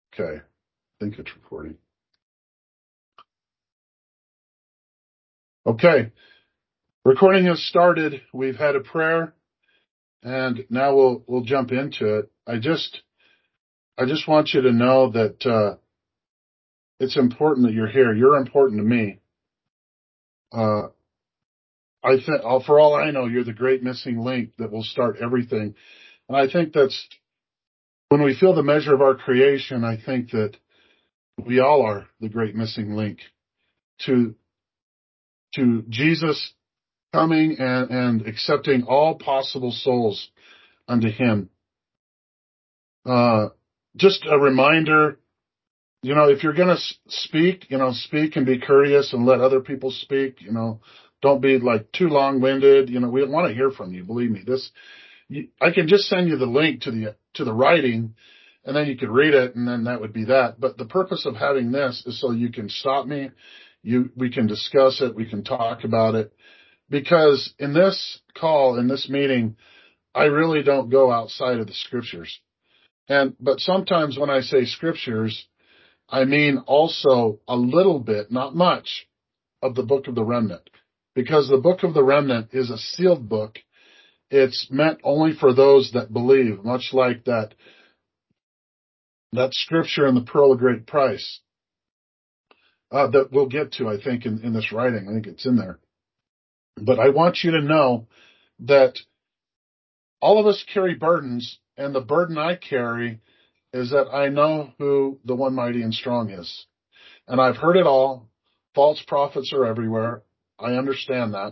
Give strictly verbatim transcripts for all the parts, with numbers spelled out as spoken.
Okay. I think it's recording. Okay. Recording has started. We've had a prayer, and now we'll we'll jump into it. I just I just want you to know that uh, it's important that you're here. You're important to me. Uh, I think, for all I know, you're the great missing link that will start everything. And I think that's when we feel the measure of our creation. I think that we all are the great missing link to to Jesus coming and, and accepting all possible souls unto Him. Uh, just a reminder, you know, if you're going to speak, you know, speak and be courteous and let other people speak. You know, don't be like too long-winded. You know, we want to hear from you. Believe me, this. You, I can just send you the link to the to the writing, and then you could read it, and then that would be that. But the purpose of having this is so you can stop me. You, we can discuss it. We can talk about it. Because in this call, in this meeting, I really don't go outside of the scriptures. And, but sometimes when I say scriptures, I mean also a little bit, not much, of the book of the remnant. Because the book of the remnant is a sealed book. It's meant only for those that believe, much like that, that scripture in the Pearl of Great Price, uh, that we'll get to, I think, in, in this writing. I think it's in there. But I want you to know that all of us carry burdens, and the burden I carry is that I know who the one mighty and strong is. And I've heard it all. False prophets are everywhere. I understand that.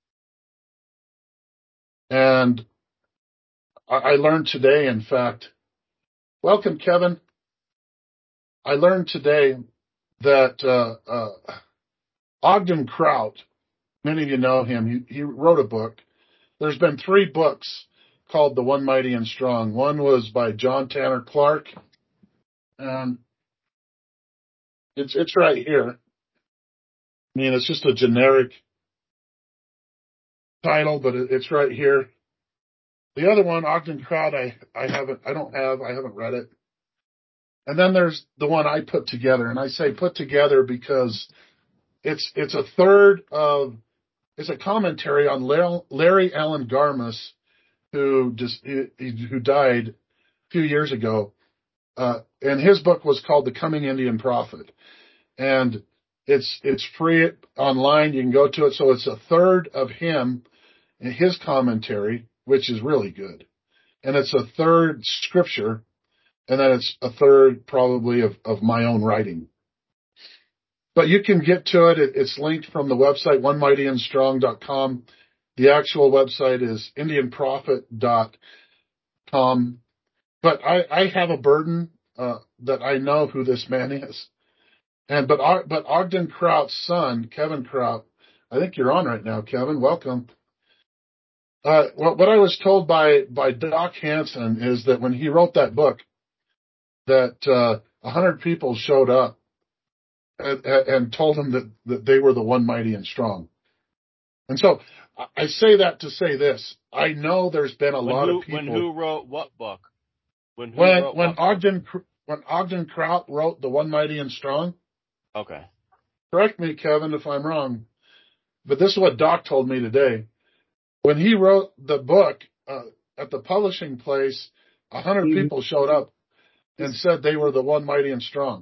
And I learned today, in fact, welcome, Kevin. I learned today that uh, uh, Ogden Kraut, many of you know him, he, he wrote a book. There's been three books called The One Mighty and Strong. One was by John Tanner Clark, and it's it's right here. I mean, it's just a generic title, but it, it's right here. The other one, Ogden Kraut, I, I haven't, I don't have, I haven't read it. And then there's the one I put together, and I say put together because it's it's a third of, it's a commentary on Larry Allen Garmus, who just who died a few years ago, uh, and his book was called The Coming Indian Prophet, and it's it's free online. You can go to it. So it's a third of him and his commentary, which is really good, and it's a third scripture. And then it's a third probably of, of my own writing. But you can get to it. it. It's linked from the website, one mighty and strong dot com. The actual website is indian prophet dot com. But I, I have a burden uh, that I know who this man is. And but but Ogden Kraut's son, Kevin Kraut, I think you're on right now, Kevin. Welcome. Uh, what, what I was told by, by Doc Hansen is that when he wrote that book, that uh, one hundred people showed up and, and told him that, that they were the one mighty and strong. And so I say that to say this. I know there's been a when lot who, of people. When who wrote what book? When who when, wrote when what Ogden book? when Ogden Kraut wrote The One Mighty and Strong. Okay. Correct me, Kevin, if I'm wrong. But this is what Doc told me today. When he wrote the book uh, at the publishing place, a hundred mm-hmm. people showed up and said they were the one mighty and strong.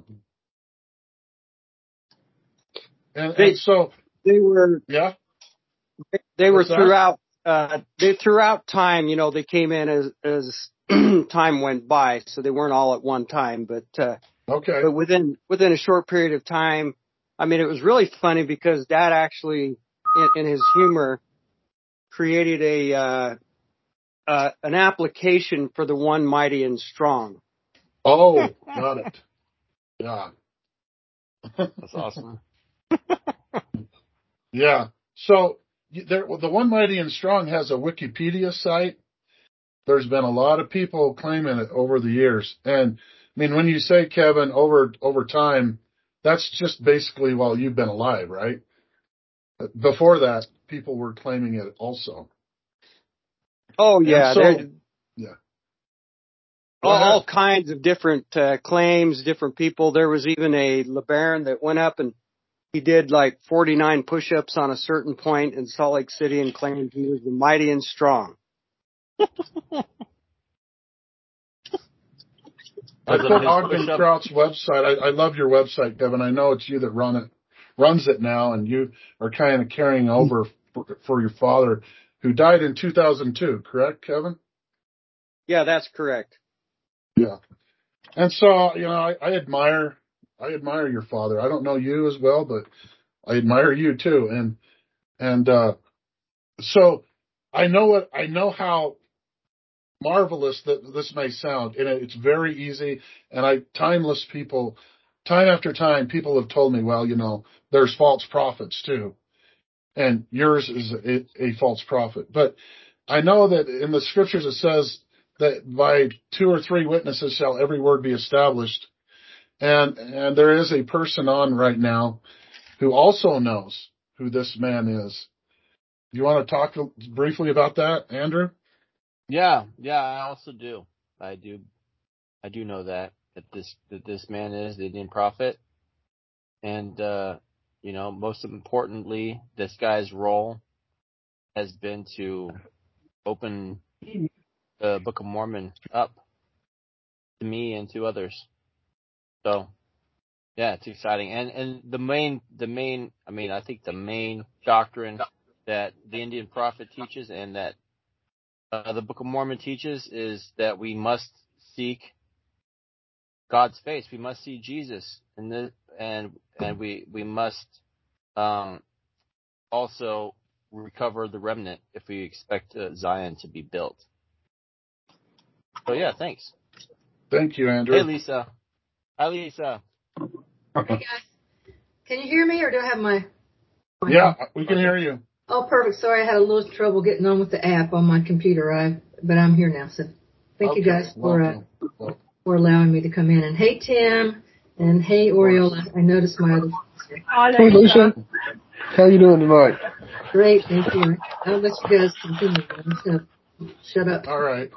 And, they, and so they were, yeah, they, they were throughout, uh, they throughout time, you know, they came in as, as time went by. So they weren't all at one time, but, uh, okay. But within, within a short period of time, I mean, it was really funny because Dad actually, in, in his humor, created a, uh, uh, an application for the One Mighty and Strong. Oh, got it. Yeah. That's awesome. Yeah. So there, the One Mighty and Strong has a Wikipedia site. There's been a lot of people claiming it over the years. And I mean, when you say, Kevin, over, over time, that's just basically while you've been alive, right? Before that, people were claiming it also. Oh, yeah. So, yeah. Go all, all ahead. kinds of different uh, claims, different people. There was even a LeBaron that went up and he did like forty-nine push-ups on a certain point in Salt Lake City and claimed he was the mighty and strong. I Because of put his Ogden push-up. Kraut's website. I, I love your website, Kevin. I know it's you that run it, runs it now, and you are kind of carrying over for, for your father, who died in two thousand two. Correct, Kevin? Yeah, that's correct. Yeah. And so, you know, I, I admire, I admire your father. I don't know you as well, but I admire you too. And and uh, so I know what I know how marvelous that this may sound, and it's very easy. And I, timeless people, time after time, people have told me, well, you know, there's false prophets too, and yours is a, a false prophet. But I know that in the scriptures it says that by two or three witnesses shall every word be established, and and there is a person on right now who also knows who this man is. You want to talk briefly about that, Andrew? Yeah, yeah, I also do. I do. I do know that that this that this man is the Indian prophet, and uh, you know, most importantly, this guy's role has been to open the Book of Mormon up to me and to others. So yeah, it's exciting. And and the main the main I mean I think the main doctrine that the Indian prophet teaches and that uh, the Book of Mormon teaches is that we must seek God's face. We must see Jesus, and the, and and we we must um, also recover the remnant if we expect uh, Zion to be built. So yeah, thanks. Thank you, Andrew. Hey Lisa. Hi Lisa. Hey guys, can you hear me, or do I have my? my Yeah, we can hear you. Oh, perfect. Sorry, I had a little trouble getting on with the app on my computer. I, but I'm here now. So, thank Okay, you guys for uh, welcome. for allowing me to come in. And hey Tim, and hey Oriole. I, I noticed my other. Hey Lisa, how you doing tonight? Great, thank you. I'll let you guys continue. I'm just gonna shut up. All right.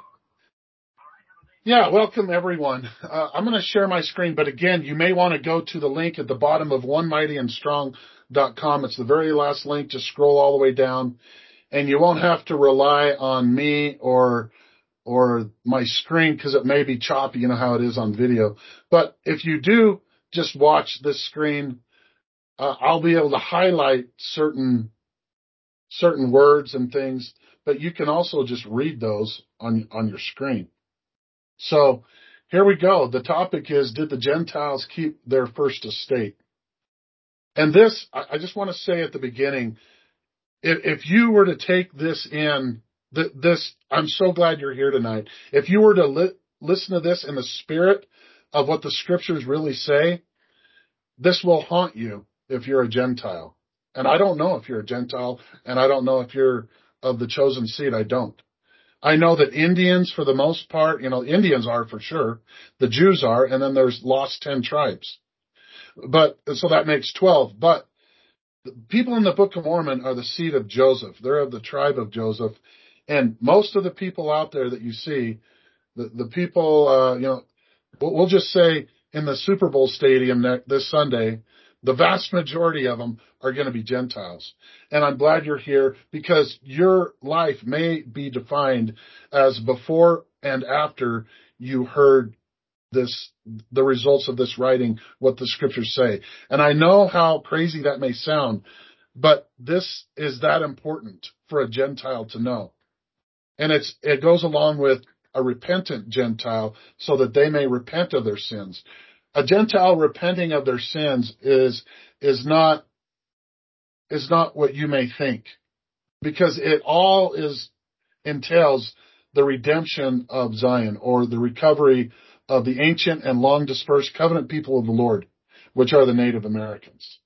Yeah, welcome everyone. Uh, I'm going to share my screen, but again, you may want to go to the link at the bottom of one mighty and strong dot com. It's the very last link. Just scroll all the way down, and you won't have to rely on me or or my screen because it may be choppy. You know how it is on video. But if you do just watch this screen, uh, I'll be able to highlight certain certain words and things, but you can also just read those on on your screen. So here we go. The topic is, did the Gentiles keep their first estate? And this, I just want to say at the beginning, if, if you were to take this in, this, I'm so glad you're here tonight. If you were to li- listen to this in the spirit of what the scriptures really say, this will haunt you if you're a Gentile. And I don't know if you're a Gentile, and I don't know if you're of the chosen seed. I don't. I know that Indians, for the most part, you know, Indians are for sure, the Jews are, and then there's lost ten tribes. But, so that makes twelve. But the people in the Book of Mormon are the seed of Joseph. They're of the tribe of Joseph. And most of the people out there that you see, the, the people, uh, you know, we'll, we'll just say in the Super Bowl stadium this Sunday, the vast majority of them are going to be Gentiles. And I'm glad you're here because your life may be defined as before and after you heard this, the results of this writing, what the scriptures say. And I know how crazy that may sound, but this is that important for a Gentile to know. And it's, it goes along with a repentant Gentile so that they may repent of their sins. A Gentile repenting of their sins is, is not, is not what you may think, because it all is, entails the redemption of Zion, or the recovery of the ancient and long dispersed covenant people of the Lord, which are the Native Americans.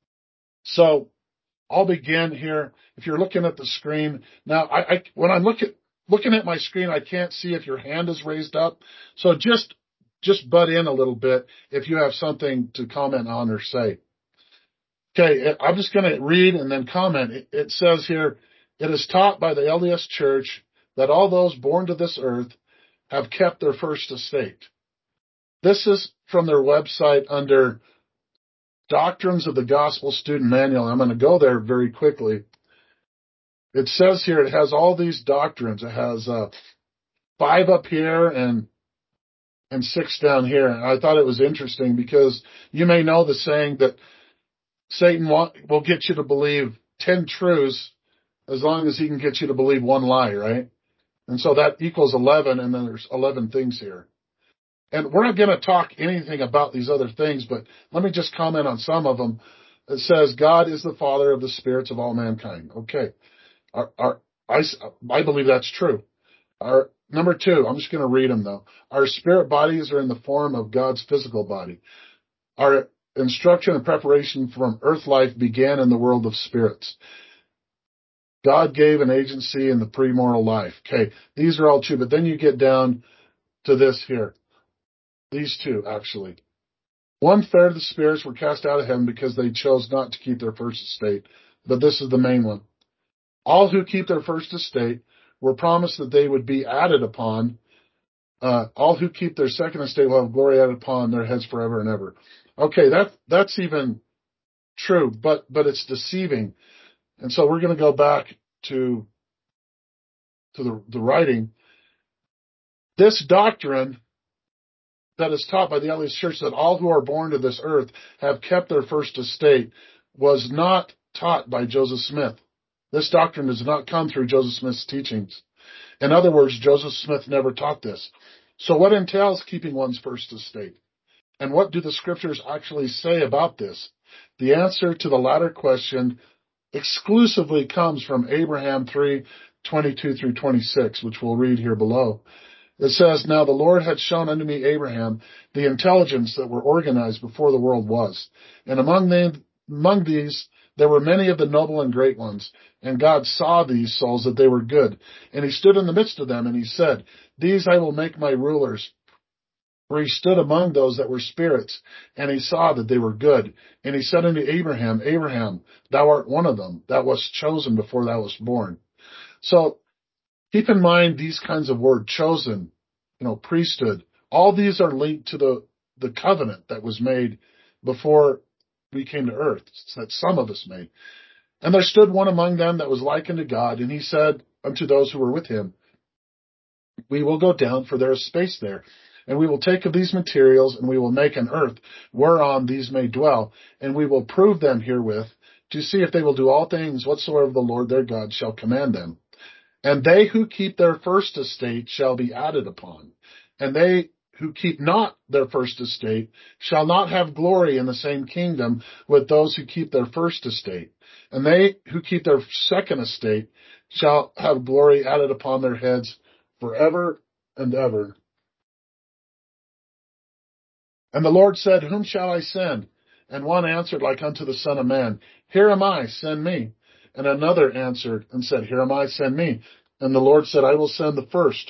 So I'll begin here. If you're looking at the screen now, I, I when I'm looking, looking at my screen, I can't see if your hand is raised up. So just, just butt in a little bit if you have something to comment on or say. Okay, I'm just going to read and then comment. It, it says here, it is taught by the L D S Church that all those born to this earth have kept their first estate. This is from their website under Doctrines of the Gospel Student Manual. I'm going to go there very quickly. It says here it has all these doctrines. It has uh, five up here and and six down here. And I thought it was interesting because you may know the saying that Satan will get you to believe ten truths as long as he can get you to believe one lie, right? And so that equals eleven, and then there's eleven things here. And we're not going to talk anything about these other things, but let me just comment on some of them. It says, God is the Father of the spirits of all mankind. Okay. Our, our, I, I believe that's true. Our, number two, I'm just going to read them, though. Our spirit bodies are in the form of God's physical body. Our instruction and preparation from earth life began in the world of spirits. God gave an agency in the premortal life. Okay, these are all true, but then you get down to this here. These two, actually. One third of the spirits were cast out of heaven because they chose not to keep their first estate, but this is the main one. All who keep their first estate were promised that they would be added upon. Uh, all who keep their second estate will have glory added upon their heads forever and ever. Okay, that that's even true, but but it's deceiving. And so we're going to go back to to the, the writing. This doctrine that is taught by the L D S Church, that all who are born to this earth have kept their first estate, was not taught by Joseph Smith. This doctrine does not come through Joseph Smith's teachings. In other words, Joseph Smith never taught this. So what entails keeping one's first estate? And what do the scriptures actually say about this? The answer to the latter question exclusively comes from Abraham three, twenty-two through twenty-six, which we'll read here below. It says, Now the Lord had shown unto me, Abraham, the intelligence that were organized before the world was. And among, them, among these there were many of the noble and great ones. And God saw these souls that they were good. And he stood in the midst of them, and he said, These I will make my rulers. For he stood among those that were spirits, and he saw that they were good. And he said unto Abraham, Abraham, thou art one of them, that wast chosen before thou wast born. So keep in mind these kinds of words, chosen, you know, priesthood. All these are linked to the, the covenant that was made before we came to earth, that some of us made. And there stood one among them that was like unto God, and he said unto those who were with him, We will go down, for there is space there. And we will take of these materials, and we will make an earth whereon these may dwell, and we will prove them herewith, to see if they will do all things whatsoever the Lord their God shall command them. And they who keep their first estate shall be added upon, and they who keep not their first estate shall not have glory in the same kingdom with those who keep their first estate. And they who keep their second estate shall have glory added upon their heads forever and ever. And the Lord said, Whom shall I send? And one answered like unto the Son of Man, Here am I, send me. And another answered and said, Here am I, send me. And the Lord said, I will send the first.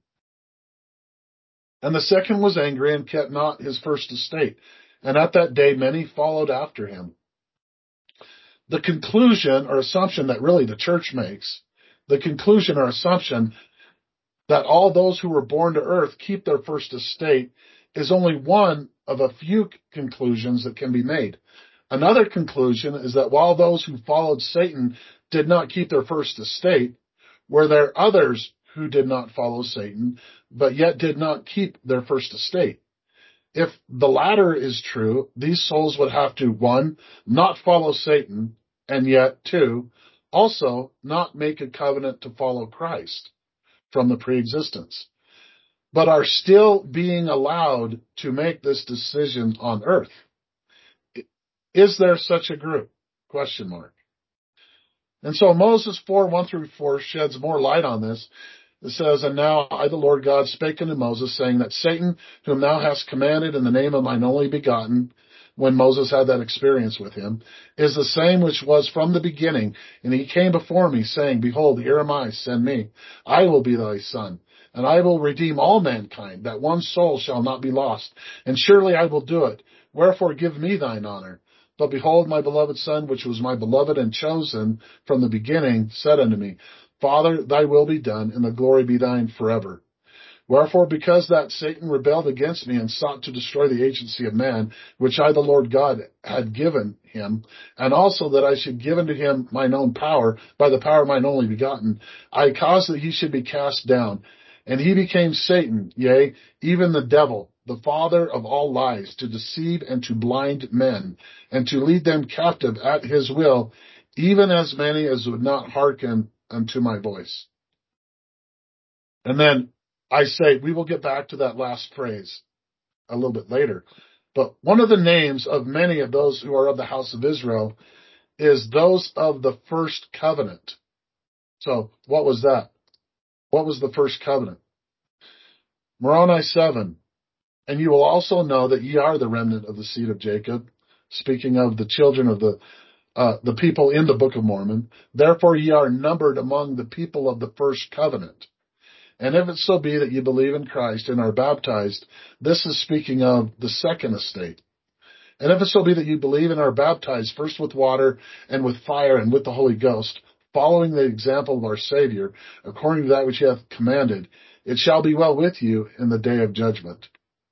And the second was angry and kept not his first estate. And at that day many followed after him. The conclusion or assumption that really the church makes, the conclusion or assumption that all those who were born to earth keep their first estate is only one of a few conclusions that can be made. Another conclusion is that while those who followed Satan did not keep their first estate, were there others who did not follow Satan, but yet did not keep their first estate. If the latter is true, these souls would have to, one, not follow Satan, and yet, two, also not make a covenant to follow Christ from the pre-existence, but are still being allowed to make this decision on earth. Is there such a group? Question mark. And so Moses four, one through four sheds more light on this. It says, And now I, the Lord God, spake unto Moses, saying that Satan, whom thou hast commanded in the name of mine only begotten, when Moses had that experience with him, is the same which was from the beginning. And he came before me, saying, Behold, here am I, send me. I will be thy son, and I will redeem all mankind, that one soul shall not be lost. And surely I will do it. Wherefore give me thine honor. But behold, my beloved son, which was my beloved and chosen from the beginning, said unto me, Father, thy will be done, and the glory be thine forever. Wherefore, because that Satan rebelled against me and sought to destroy the agency of man, which I, the Lord God, had given him, and also that I should give unto him mine own power, by the power of mine only begotten, I caused that he should be cast down. And he became Satan, yea, even the devil, the father of all lies, to deceive and to blind men, and to lead them captive at his will, even as many as would not hearken unto my voice. And then I say, we will get back to that last phrase a little bit later. But one of the names of many of those who are of the house of Israel is those of the first covenant. So what was that? What was the first covenant? Moroni seven. And you will also know that ye are the remnant of the seed of Jacob, speaking of the children of the uh, the people in the Book of Mormon. Therefore ye are numbered among the people of the first covenant. And if it so be that ye believe in Christ and are baptized, this is speaking of the second estate. And if it so be that you believe and are baptized, first with water and with fire and with the Holy Ghost, following the example of our Savior, according to that which he hath commanded, it shall be well with you in the day of judgment.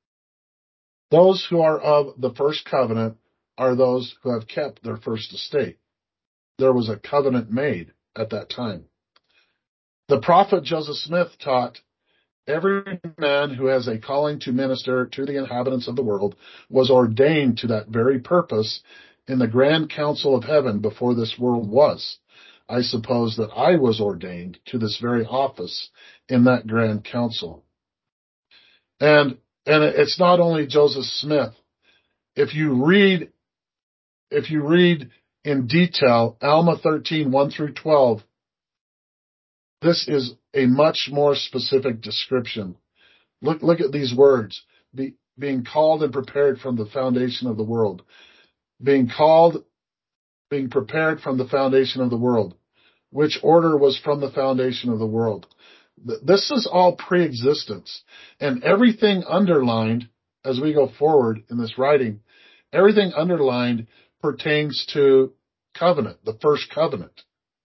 Those who are of the first covenant are those who have kept their first estate. There was a covenant made at that time. The prophet Joseph Smith taught, every man who has a calling to minister to the inhabitants of the world was ordained to that very purpose in the grand council of heaven before this world was. I suppose that I was ordained to this very office in that grand council. And and it's not only Joseph Smith. If you read if you read in detail Alma thirteen, one through twelve, this is a much more specific description. Look, look at these words. Be, being called and prepared from the foundation of the world. Being called, being prepared from the foundation of the world. Which order was from the foundation of the world. This is all pre-existence. And everything underlined, as we go forward in this writing, everything underlined pertains to covenant, the first covenant.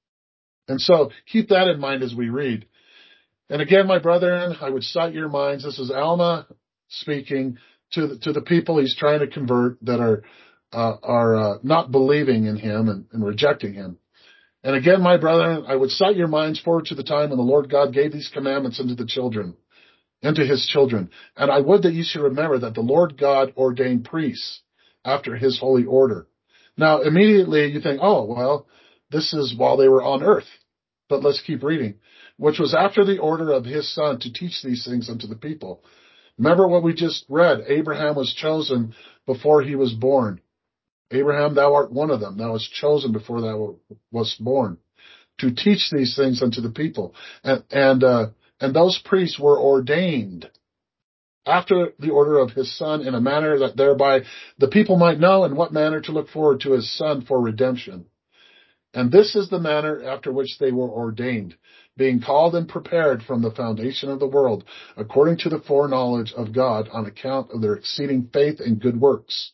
And so keep that in mind as we read. And again, my brethren, I would cite your minds. This is Alma speaking to the, to the people he's trying to convert that are uh, are uh, not believing in him and, and rejecting him. And again, my brethren, I would cite your minds forward to the time when the Lord God gave these commandments unto the children, unto his children. And I would that you should remember that the Lord God ordained priests after his holy order. Now, immediately you think, oh, well, this is while they were on earth. But let's keep reading. Which was after the order of his son to teach these things unto the people. Remember what we just read. Abraham was chosen before he was born. Abraham, thou art one of them. Thou wast chosen before thou wast born to teach these things unto the people. And, and, uh, and those priests were ordained after the order of his son in a manner that thereby the people might know in what manner to look forward to his son for redemption. And this is the manner after which they were ordained, being called and prepared from the foundation of the world, according to the foreknowledge of God, on account of their exceeding faith and good works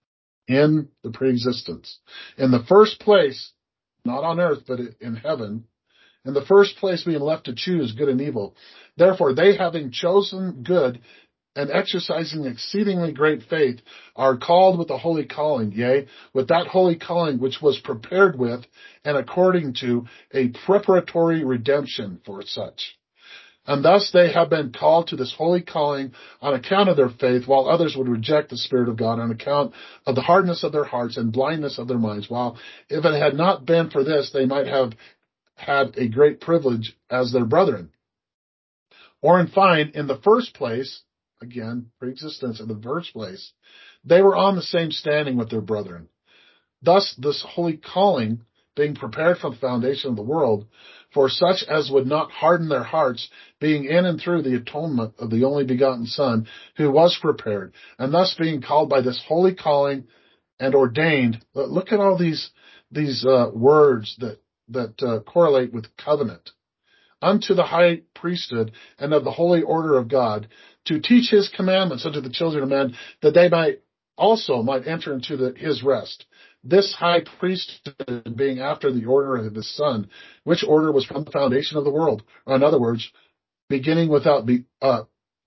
in the preexistence. In the first place, not on earth, but in heaven, in the first place being left to choose good and evil. Therefore, they having chosen good and exercising exceedingly great faith, are called with a holy calling, yea, with that holy calling which was prepared with and according to a preparatory redemption for such. And thus they have been called to this holy calling on account of their faith, while others would reject the Spirit of God on account of the hardness of their hearts and blindness of their minds, while if it had not been for this, they might have had a great privilege as their brethren. Or in fine, in the first place, again, pre-existence in the first place, they were on the same standing with their brethren. Thus, this holy calling, being prepared from the foundation of the world, for such as would not harden their hearts, being in and through the atonement of the only begotten Son, who was prepared, and thus being called by this holy calling and ordained. Look at all these these uh, words that that uh, correlate with covenant. Unto the high priesthood and of the holy order of God, to teach his commandments unto the children of men, that they might also might enter into the, his rest. This high priesthood being after the order of his son, which order was from the foundation of the world. Or in other words, beginning without be, uh,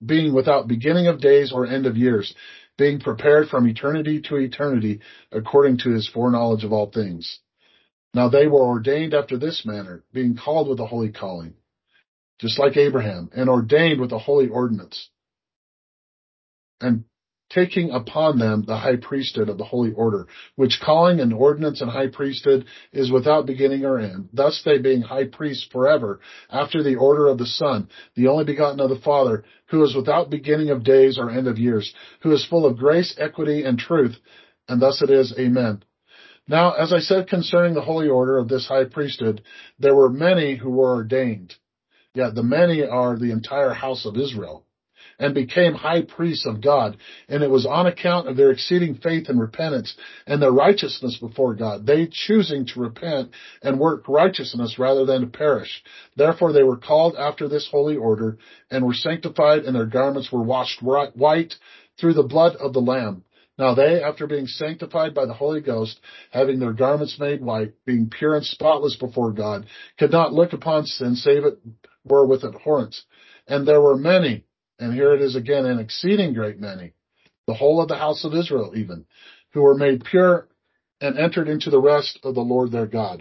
being without beginning of days or end of years, being prepared from eternity to eternity, according to his foreknowledge of all things. Now they were ordained after this manner, being called with a holy calling, just like Abraham, and ordained with a holy ordinance, and taking upon them the high priesthood of the holy order, which calling and ordinance and high priesthood is without beginning or end. Thus they being high priests forever, after the order of the Son, the only begotten of the Father, who is without beginning of days or end of years, who is full of grace, equity, and truth. And thus it is. Amen. Now, as I said concerning the holy order of this high priesthood, there were many who were ordained. Yeah, the many are the entire house of Israel, and became high priests of God. And it was on account of their exceeding faith and repentance and their righteousness before God, they choosing to repent and work righteousness rather than to perish. Therefore they were called after this holy order, and were sanctified, and their garments were washed white through the blood of the Lamb. Now they, after being sanctified by the Holy Ghost, having their garments made white, being pure and spotless before God, could not look upon sin, save it were with abhorrence. And there were many, and here it is again, an exceeding great many, the whole of the house of Israel even, who were made pure and entered into the rest of the Lord their God.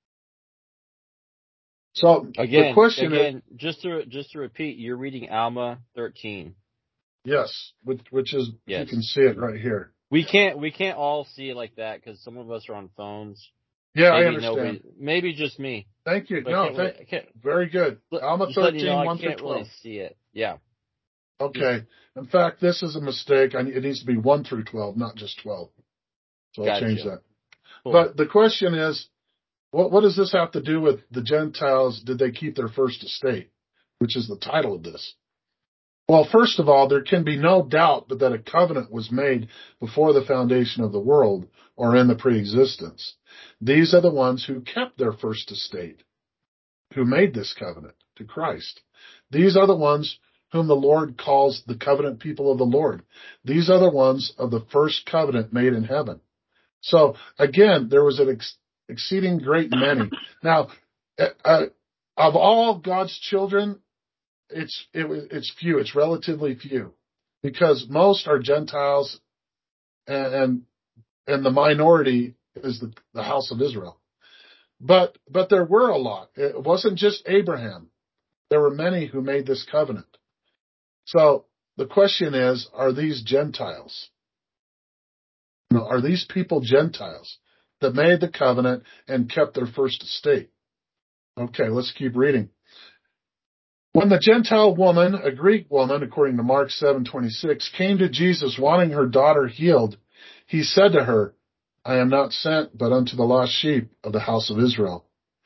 So Again, the question again, is, just to just to repeat, you're reading Alma thirteen. yes, which, which is, Yes. you can see it right here. We can't we can't all see it like that because some of us are on phones. Yeah, maybe I understand. Nobody, maybe just me. Thank you. But no, I can't thank, really, I can't, very good. Alma just letting thirteen, you know, one I through can't twelve. really see it. Yeah. Okay. In fact, this is a mistake. I, it needs to be one through twelve, not just twelve. So I'll Gotcha. change that. Cool. But the question is, what, what does this have to do with the Gentiles? Did they keep their first estate? Which is the title of this. Well, first of all, there can be no doubt but that a covenant was made before the foundation of the world, or in the preexistence. These are the ones who kept their first estate, who made this covenant to Christ. These are the ones whom the Lord calls the covenant people of the Lord. These are the ones of the first covenant made in heaven. So again, there was an ex- exceeding great many. Now, uh, of all God's children, it's it, it's few. It's relatively few, because most are Gentiles, and and, and the minority is the, the house of Israel. But but there were a lot. It wasn't just Abraham. There were many who made this covenant. So the question is, are these Gentiles? You know, are these people Gentiles that made the covenant and kept their first estate? Okay, let's keep reading. When the Gentile woman, a Greek woman, according to Mark seven twenty-six, came to Jesus wanting her daughter healed, he said to her, I am not sent but unto the lost sheep of the house of Israel.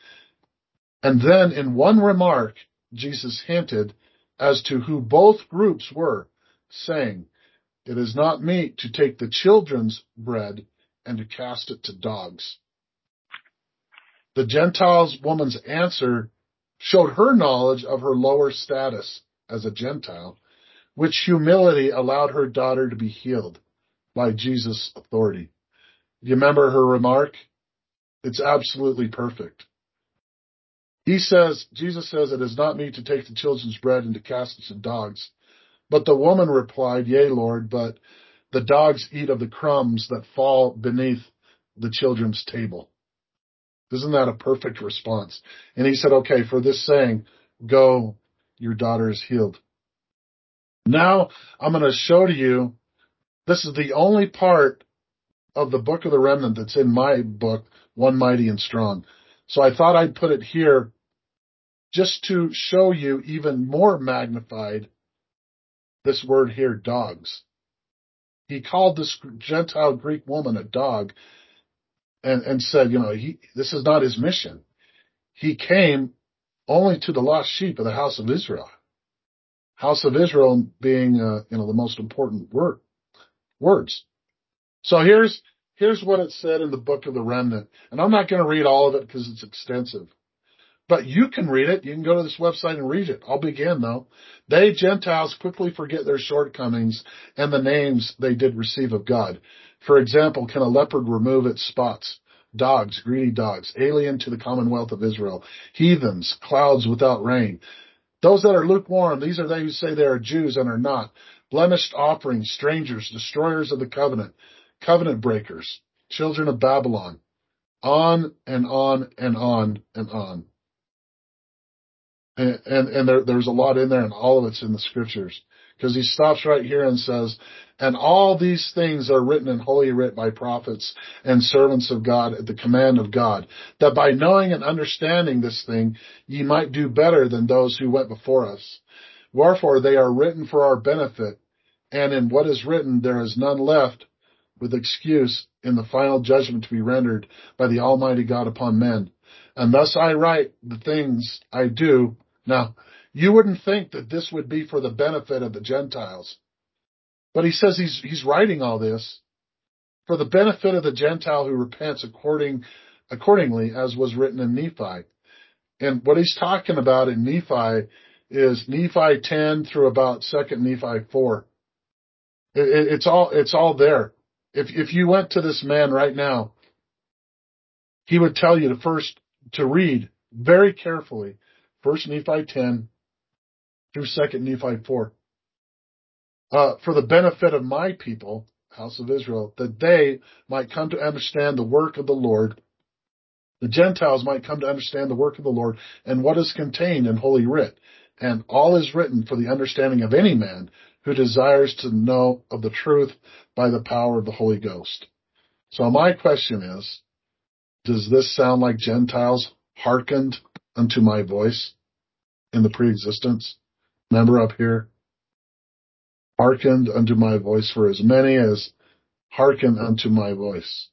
And then in one remark, Jesus hinted as to who both groups were, saying, it is not meet to take the children's bread and to cast it to dogs. The Gentile woman's answer showed her knowledge of her lower status as a Gentile, which humility allowed her daughter to be healed by Jesus' authority. You remember her remark? It's absolutely perfect. He says, Jesus says, it is not meet to take the children's bread and to cast it to dogs. But the woman replied, yea, Lord, but the dogs eat of the crumbs that fall beneath the children's table. Isn't that a perfect response? And he said, okay, for this saying, go, your daughter is healed. Now I'm going to show to you, this is the only part of the Book of the Remnant that's in my book, One Mighty and Strong. So I thought I'd put it here just to show you even more magnified this word here, dogs. He called this Gentile Greek woman a dog and, and said, you know, he, this is not his mission. He came only to the lost sheep of the house of Israel. House of Israel being, uh, you know, the most important word, words. So here's, here's what it said in the Book of the Remnant. And I'm not going to read all of it because it's extensive. But you can read it. You can go to this website and read it. I'll begin, though. They, Gentiles, quickly forget their shortcomings and the names they did receive of God. For example, can a leopard remove its spots? Dogs, greedy dogs, alien to the commonwealth of Israel, heathens, clouds without rain. Those that are lukewarm, these are they who say they are Jews and are not. Blemished offerings, strangers, destroyers of the covenant, covenant breakers, children of Babylon. On and on and on and on. And, and, and there, there's a lot in there, and all of it's in the scriptures. Because he stops right here and says, and all these things are written in Holy Writ by prophets and servants of God at the command of God, that by knowing and understanding this thing, ye might do better than those who went before us. Wherefore they are written for our benefit, and in what is written there is none left with excuse in the final judgment to be rendered by the Almighty God upon men. And thus I write the things I do. Now, you wouldn't think that this would be for the benefit of the Gentiles. But he says he's he's writing all this for the benefit of the Gentile who repents according accordingly, as was written in Nephi. And what he's talking about in Nephi is Nephi ten through about Second Nephi four. It, it, it's all it's all there. If if you went to this man right now, he would tell you to first to read very carefully First Nephi ten through Second Nephi four, uh, for the benefit of my people, house of Israel, that they might come to understand the work of the Lord. The Gentiles might come to understand the work of the Lord and what is contained in Holy Writ. And all is written for the understanding of any man who desires to know of the truth by the power of the Holy Ghost. So my question is, does this sound like Gentiles hearkened unto my voice in the preexistence? Remember up here? Hearkened unto my voice, for as many as hearken unto my voice.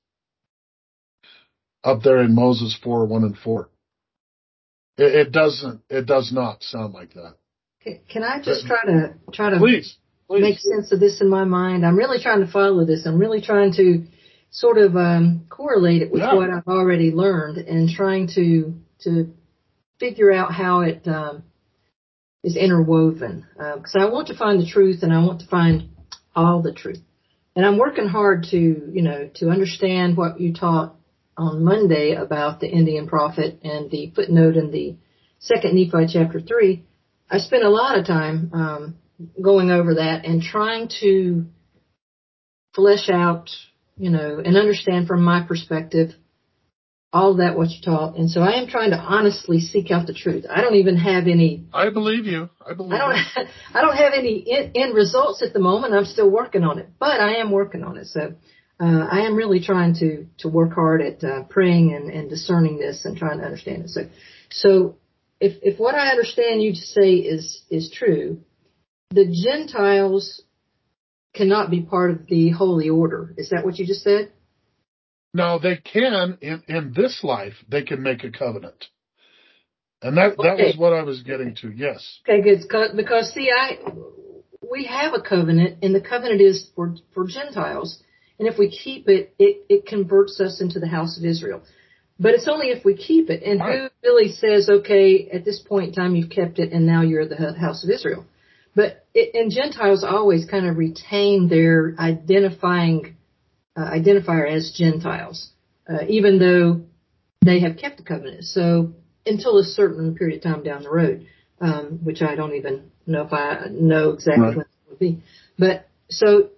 Up there in Moses four, one and four. It, it doesn't, it does not sound like that. Okay, can I just try to, try to please, please. make sense of this in my mind? I'm really trying to follow this. I'm really trying to sort of um, correlate it with yeah. what I've already learned and trying to, to figure out how it um, is interwoven. Because uh, I want to find the truth, and I want to find all the truth. And I'm working hard to, you know, to understand what you taught on Monday about the Indian prophet and the footnote in the Second Nephi chapter three. I spent a lot of time um, going over that and trying to flesh out, you know, and understand from my perspective all of that what you taught. And so I am trying to honestly seek out the truth. I don't even have any. I believe you. I believe I don't. you. I don't have any end results at the moment. I'm still working on it, but I am working on it. So. Uh, I am really trying to, to work hard at uh, praying and, and discerning this and trying to understand it. So, so if, if what I understand you to say is, is true, the Gentiles cannot be part of the holy order. Is that what you just said? No, they can in, in this life. They can make a covenant, and that that okay. was what I was getting to. Yes. Okay, good. Because see, I we have a covenant, and the covenant is for for Gentiles. And if we keep it, it, it converts us into the house of Israel. But it's only if we keep it. And right. Who really says, okay, at this point in time you've kept it and now you're the house of Israel? But it, and Gentiles always kind of retain their identifying uh, identifier as Gentiles, uh, even though they have kept the covenant. So until a certain period of time down the road, um, which I don't even know if I know exactly right. when it would be. But so.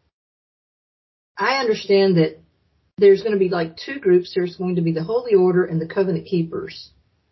I understand that there's going to be like two groups. There's going to be the Holy Order and the Covenant Keepers.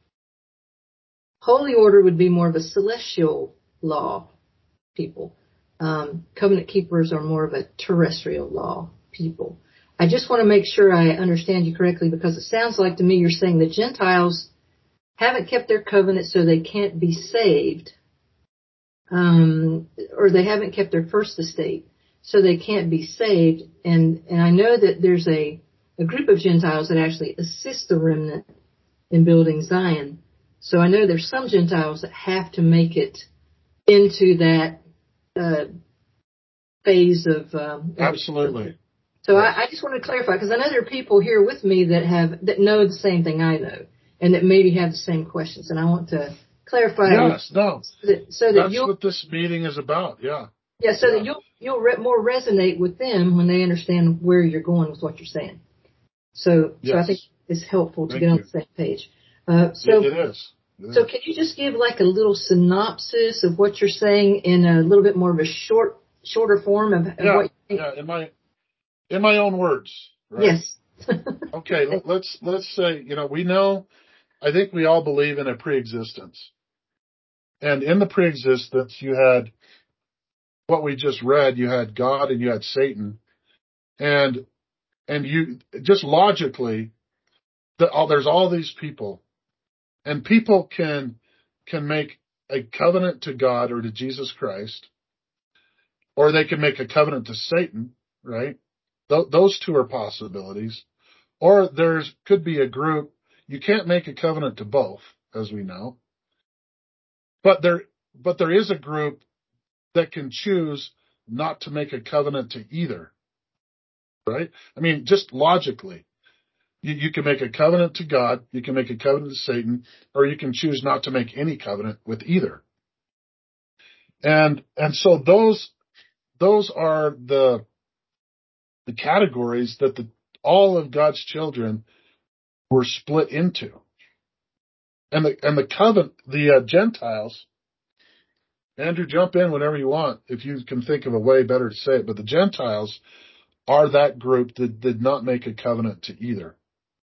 Holy Order would be more of a celestial law people. Um, Covenant Keepers are more of a terrestrial law people. I just want to make sure I understand you correctly, because it sounds like to me you're saying the Gentiles haven't kept their covenant, so they can't be saved, um, or they haven't kept their first estate, so they can't be saved. And, and I know that there's a, a group of Gentiles that actually assist the remnant in building Zion. So I know there's some Gentiles that have to make it into that uh, phase of... Um, Absolutely. So yes. I, I just want to clarify, because I know there are people here with me that have that know the same thing I know, and that maybe have the same questions. And I want to clarify. Yes, no. So that, so that That's you'll, what this meeting is about, yeah. Yeah, so yeah. that you'll you'll re- more resonate with them when they understand where you're going with what you're saying. So, yes. so I think it's helpful to Thank get on you. the same page. Uh, so, it, it is. So can you just give like a little synopsis of what you're saying in a little bit more of a short, shorter form of, of yeah, what you think? Yeah, in my, in my own words, right? Yes. Okay, let's, let's say, you know, we know, I think we all believe in a pre-existence. And in the pre-existence, you had what we just read, you had God and you had Satan. And, and you, just logically, the, all, there's all these people. And people can, can make a covenant to God or to Jesus Christ, or they can make a covenant to Satan, right? Th- those two are possibilities. Or there's, could be a group, you can't make a covenant to both, as we know. But there, but there is a group that can choose not to make a covenant to either, right? I mean, just logically, you, you can make a covenant to God, you can make a covenant to Satan, or you can choose not to make any covenant with either. And, and so those, those are the, the categories that the, all of God's children were split into. And the, and the covenant, the uh, Gentiles, Andrew, jump in whenever you want, if you can think of a way better to say it, but the Gentiles are that group that did not make a covenant to either.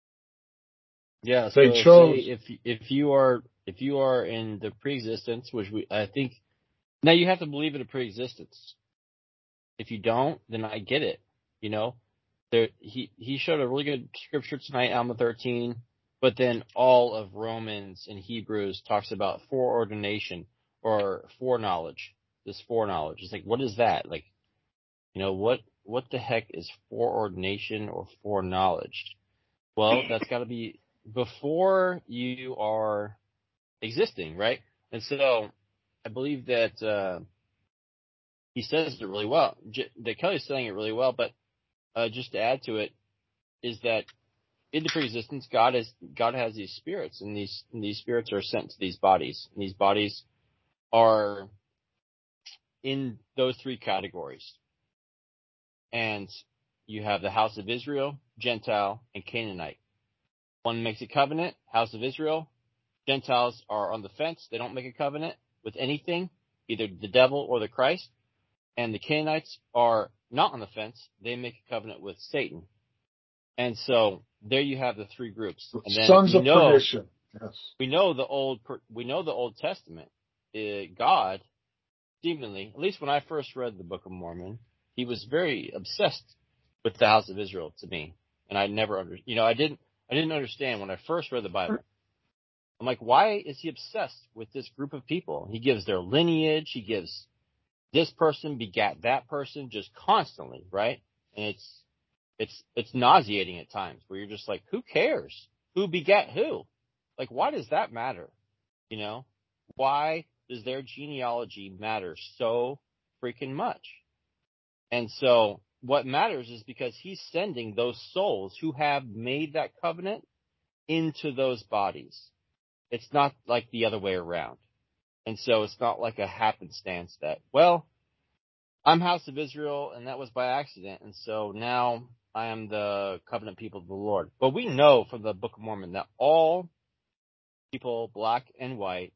Yeah, They so chose. say if if you are if you are in the preexistence, which we I think now you have to believe in a preexistence. If you don't, then I get it. You know, there he he showed a really good scripture tonight, Alma thirteen, but then all of Romans and Hebrews talks about foreordination or foreknowledge. This foreknowledge. It's like, what is that? Like, you know, what what the heck is foreordination or foreknowledge? Well, that's got to be before you are existing, right? And so I believe that uh, he says it really well. J- that Kelly's saying it really well, but uh, just to add to it is that in the preexistence, God has God has these spirits, and these and these spirits are sent to these bodies. And these bodies are in those three categories. And you have the house of Israel, Gentile, and Canaanite. One makes a covenant, house of Israel. Gentiles are on the fence. They don't make a covenant with anything, either the devil or the Christ. And the Canaanites are not on the fence. They make a covenant with Satan. And so there you have the three groups. And then Sons we of know, perdition. Yes. we know the old, we know the Old Testament. Uh, God, seemingly, at least when I first read the Book of Mormon, he was very obsessed with the house of Israel to me. And I never under, you know, I didn't, I didn't understand when I first read the Bible. I'm like, why is he obsessed with this group of people? He gives their lineage. He gives this person begat that person just constantly, right? And it's, it's, it's nauseating at times where you're just like, who cares? Who begat who? Like, why does that matter? You know, why does their genealogy matter so freaking much? And so what matters is because he's sending those souls who have made that covenant into those bodies. It's not like the other way around. And so it's not like a happenstance that, well, I'm House of Israel, and that was by accident, and so now I am the covenant people of the Lord. But we know from the Book of Mormon that all people, black and white,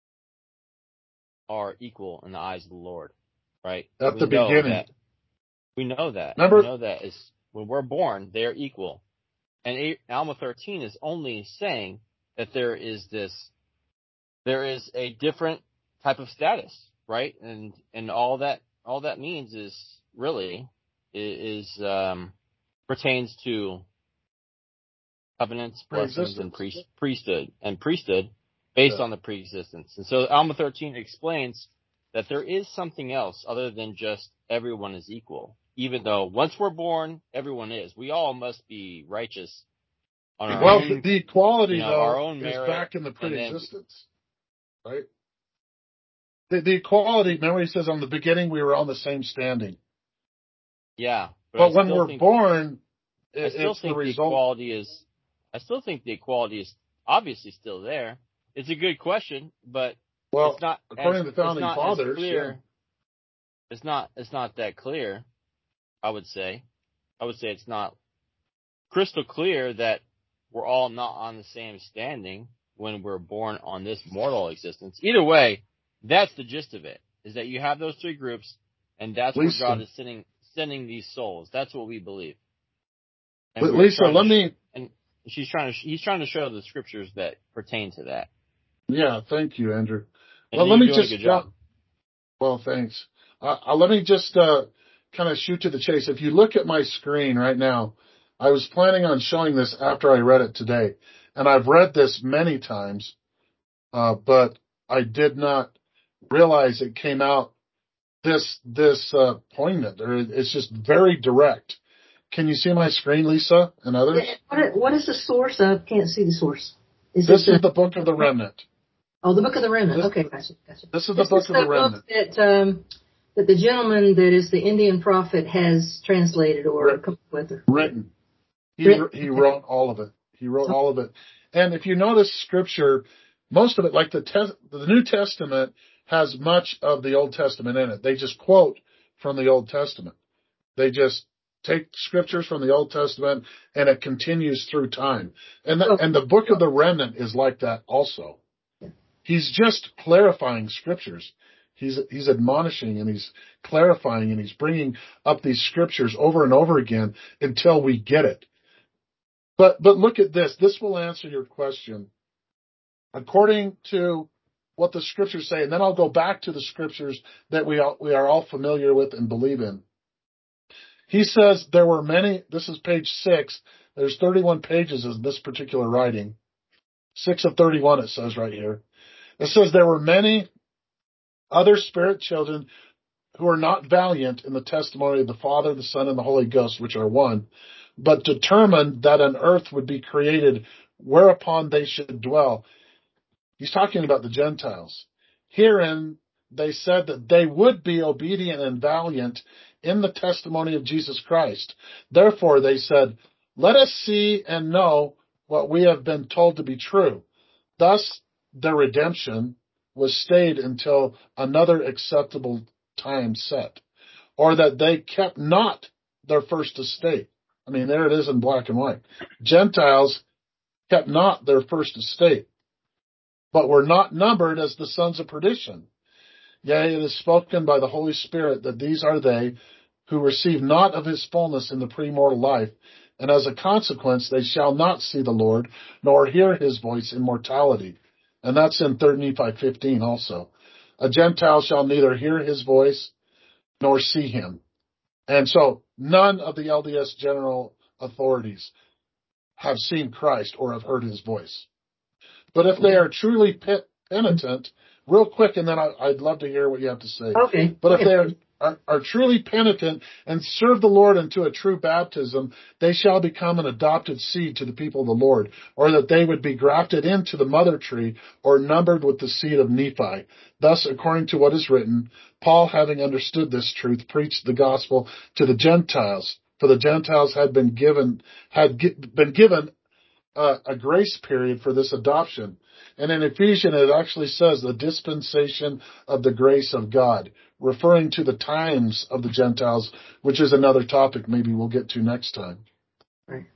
are equal in the eyes of the Lord, right? At we the know beginning. That, we know that. Remember? We know that is when we're born, they are equal. And Alma thirteen is only saying that there is this, there is a different type of status, right? And and all that all that means is really is um, pertains to covenants, blessings, and priest, priesthood, and priesthood based Yeah. on the preexistence. And so Alma thirteen explains that there is something else other than just everyone is equal. Even though once we're born, everyone is. We all must be righteous on our Well, own. the, the equality, you know, though, our own is merit, back in the and then- pre-existence, right? The, the equality, remember he says, on the beginning we were on the same standing. Yeah. But, I when still we're think- born, I it, still it's think the the result. equality is. I still think the equality is obviously still there. It's a good question, but Well, it's not according as, to the founding it's not fathers, as clear. yeah. It's not. It's not that clear. I would say. I would say it's not crystal clear that we're all not on the same standing. when we're born on this mortal existence. Either way, that's the gist of it, is that you have those three groups, and that's Lisa, where God is sending sending these souls. That's what we believe. And but we're Lisa, trying to let sh- me. and she's trying to he's trying to show the scriptures that pertain to that. Yeah, thank you, Andrew. And Well, let you're me doing just. a good job. Well, thanks. Uh, uh, let me just uh, kind of shoot to the chase. If you look at my screen right now, I was planning on showing this after I read it today, and I've read this many times, uh, but I did not realize it came out this this uh, poignant. Or it's just very direct. Can you see my screen, Lisa, and others? Yeah, What is, what is the source? I can't see the source. Is This it is the, the Book of the Remnant. oh, the Book of the Remnant? This, Okay, gotcha, gotcha. this is the This Book is of the the Remnant. book that um, that the gentleman that is the Indian prophet has translated or Writ- come up with. Or, Written. He written. he Okay. wrote all of it. He wrote all of it. And if you notice scripture, most of it, like the te- the New Testament, has much of the Old Testament in it. They just quote from the Old Testament. They just take scriptures from the Old Testament, and it continues through time. And the, Oh, and the Book of the Remnant is like that also. He's just clarifying scriptures. He's he's admonishing and he's clarifying and he's bringing up these scriptures over and over again until we get it. But but look at this. This will answer your question. According to what the scriptures say, and then I'll go back to the scriptures that we all, we are all familiar with and believe in. He says there were many, this is page six, there's thirty-one pages of this particular writing. six of thirty-one it says right here. It says there were many other spirit children who are not valiant in the testimony of the Father, the Son, and the Holy Ghost, which are one, but determined that an earth would be created whereupon they should dwell. He's talking about the Gentiles. Herein they said that they would be obedient and valiant in the testimony of Jesus Christ. Therefore they said, let us see and know what we have been told to be true. Thus their redemption was stayed until another acceptable time set, or that they kept not their first estate. I mean, there it is in black and white. Gentiles kept not their first estate, but were not numbered as the sons of perdition. Yea, it is spoken by the Holy Spirit that these are they who receive not of his fullness in the premortal life, and as a consequence they shall not see the Lord, nor hear his voice in mortality. And that's in Third Nephi fifteen also. A Gentile shall neither hear his voice nor see him. And so none of the L D S general authorities have seen Christ or have heard his voice. But if they are truly penitent, real quick, and then I, I'd love to hear what you have to say. Okay. But okay. if they are, are, are truly penitent and serve the Lord unto a true baptism, they shall become an adopted seed to the people of the Lord, or that they would be grafted into the mother tree or numbered with the seed of Nephi. Thus, according to what is written, Paul, having understood this truth, preached the gospel to the Gentiles, for the Gentiles had been given, had been given Uh, a grace period for this adoption. And in Ephesians, it actually says the dispensation of the grace of God, referring to the times of the Gentiles, which is another topic maybe we'll get to next time. Right.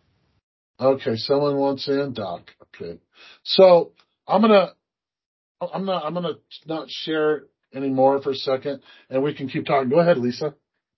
Okay, someone wants in, Doc. Okay. So I'm gonna, I'm not, I'm gonna not share anymore for a second, and we can keep talking. Go ahead, Lisa.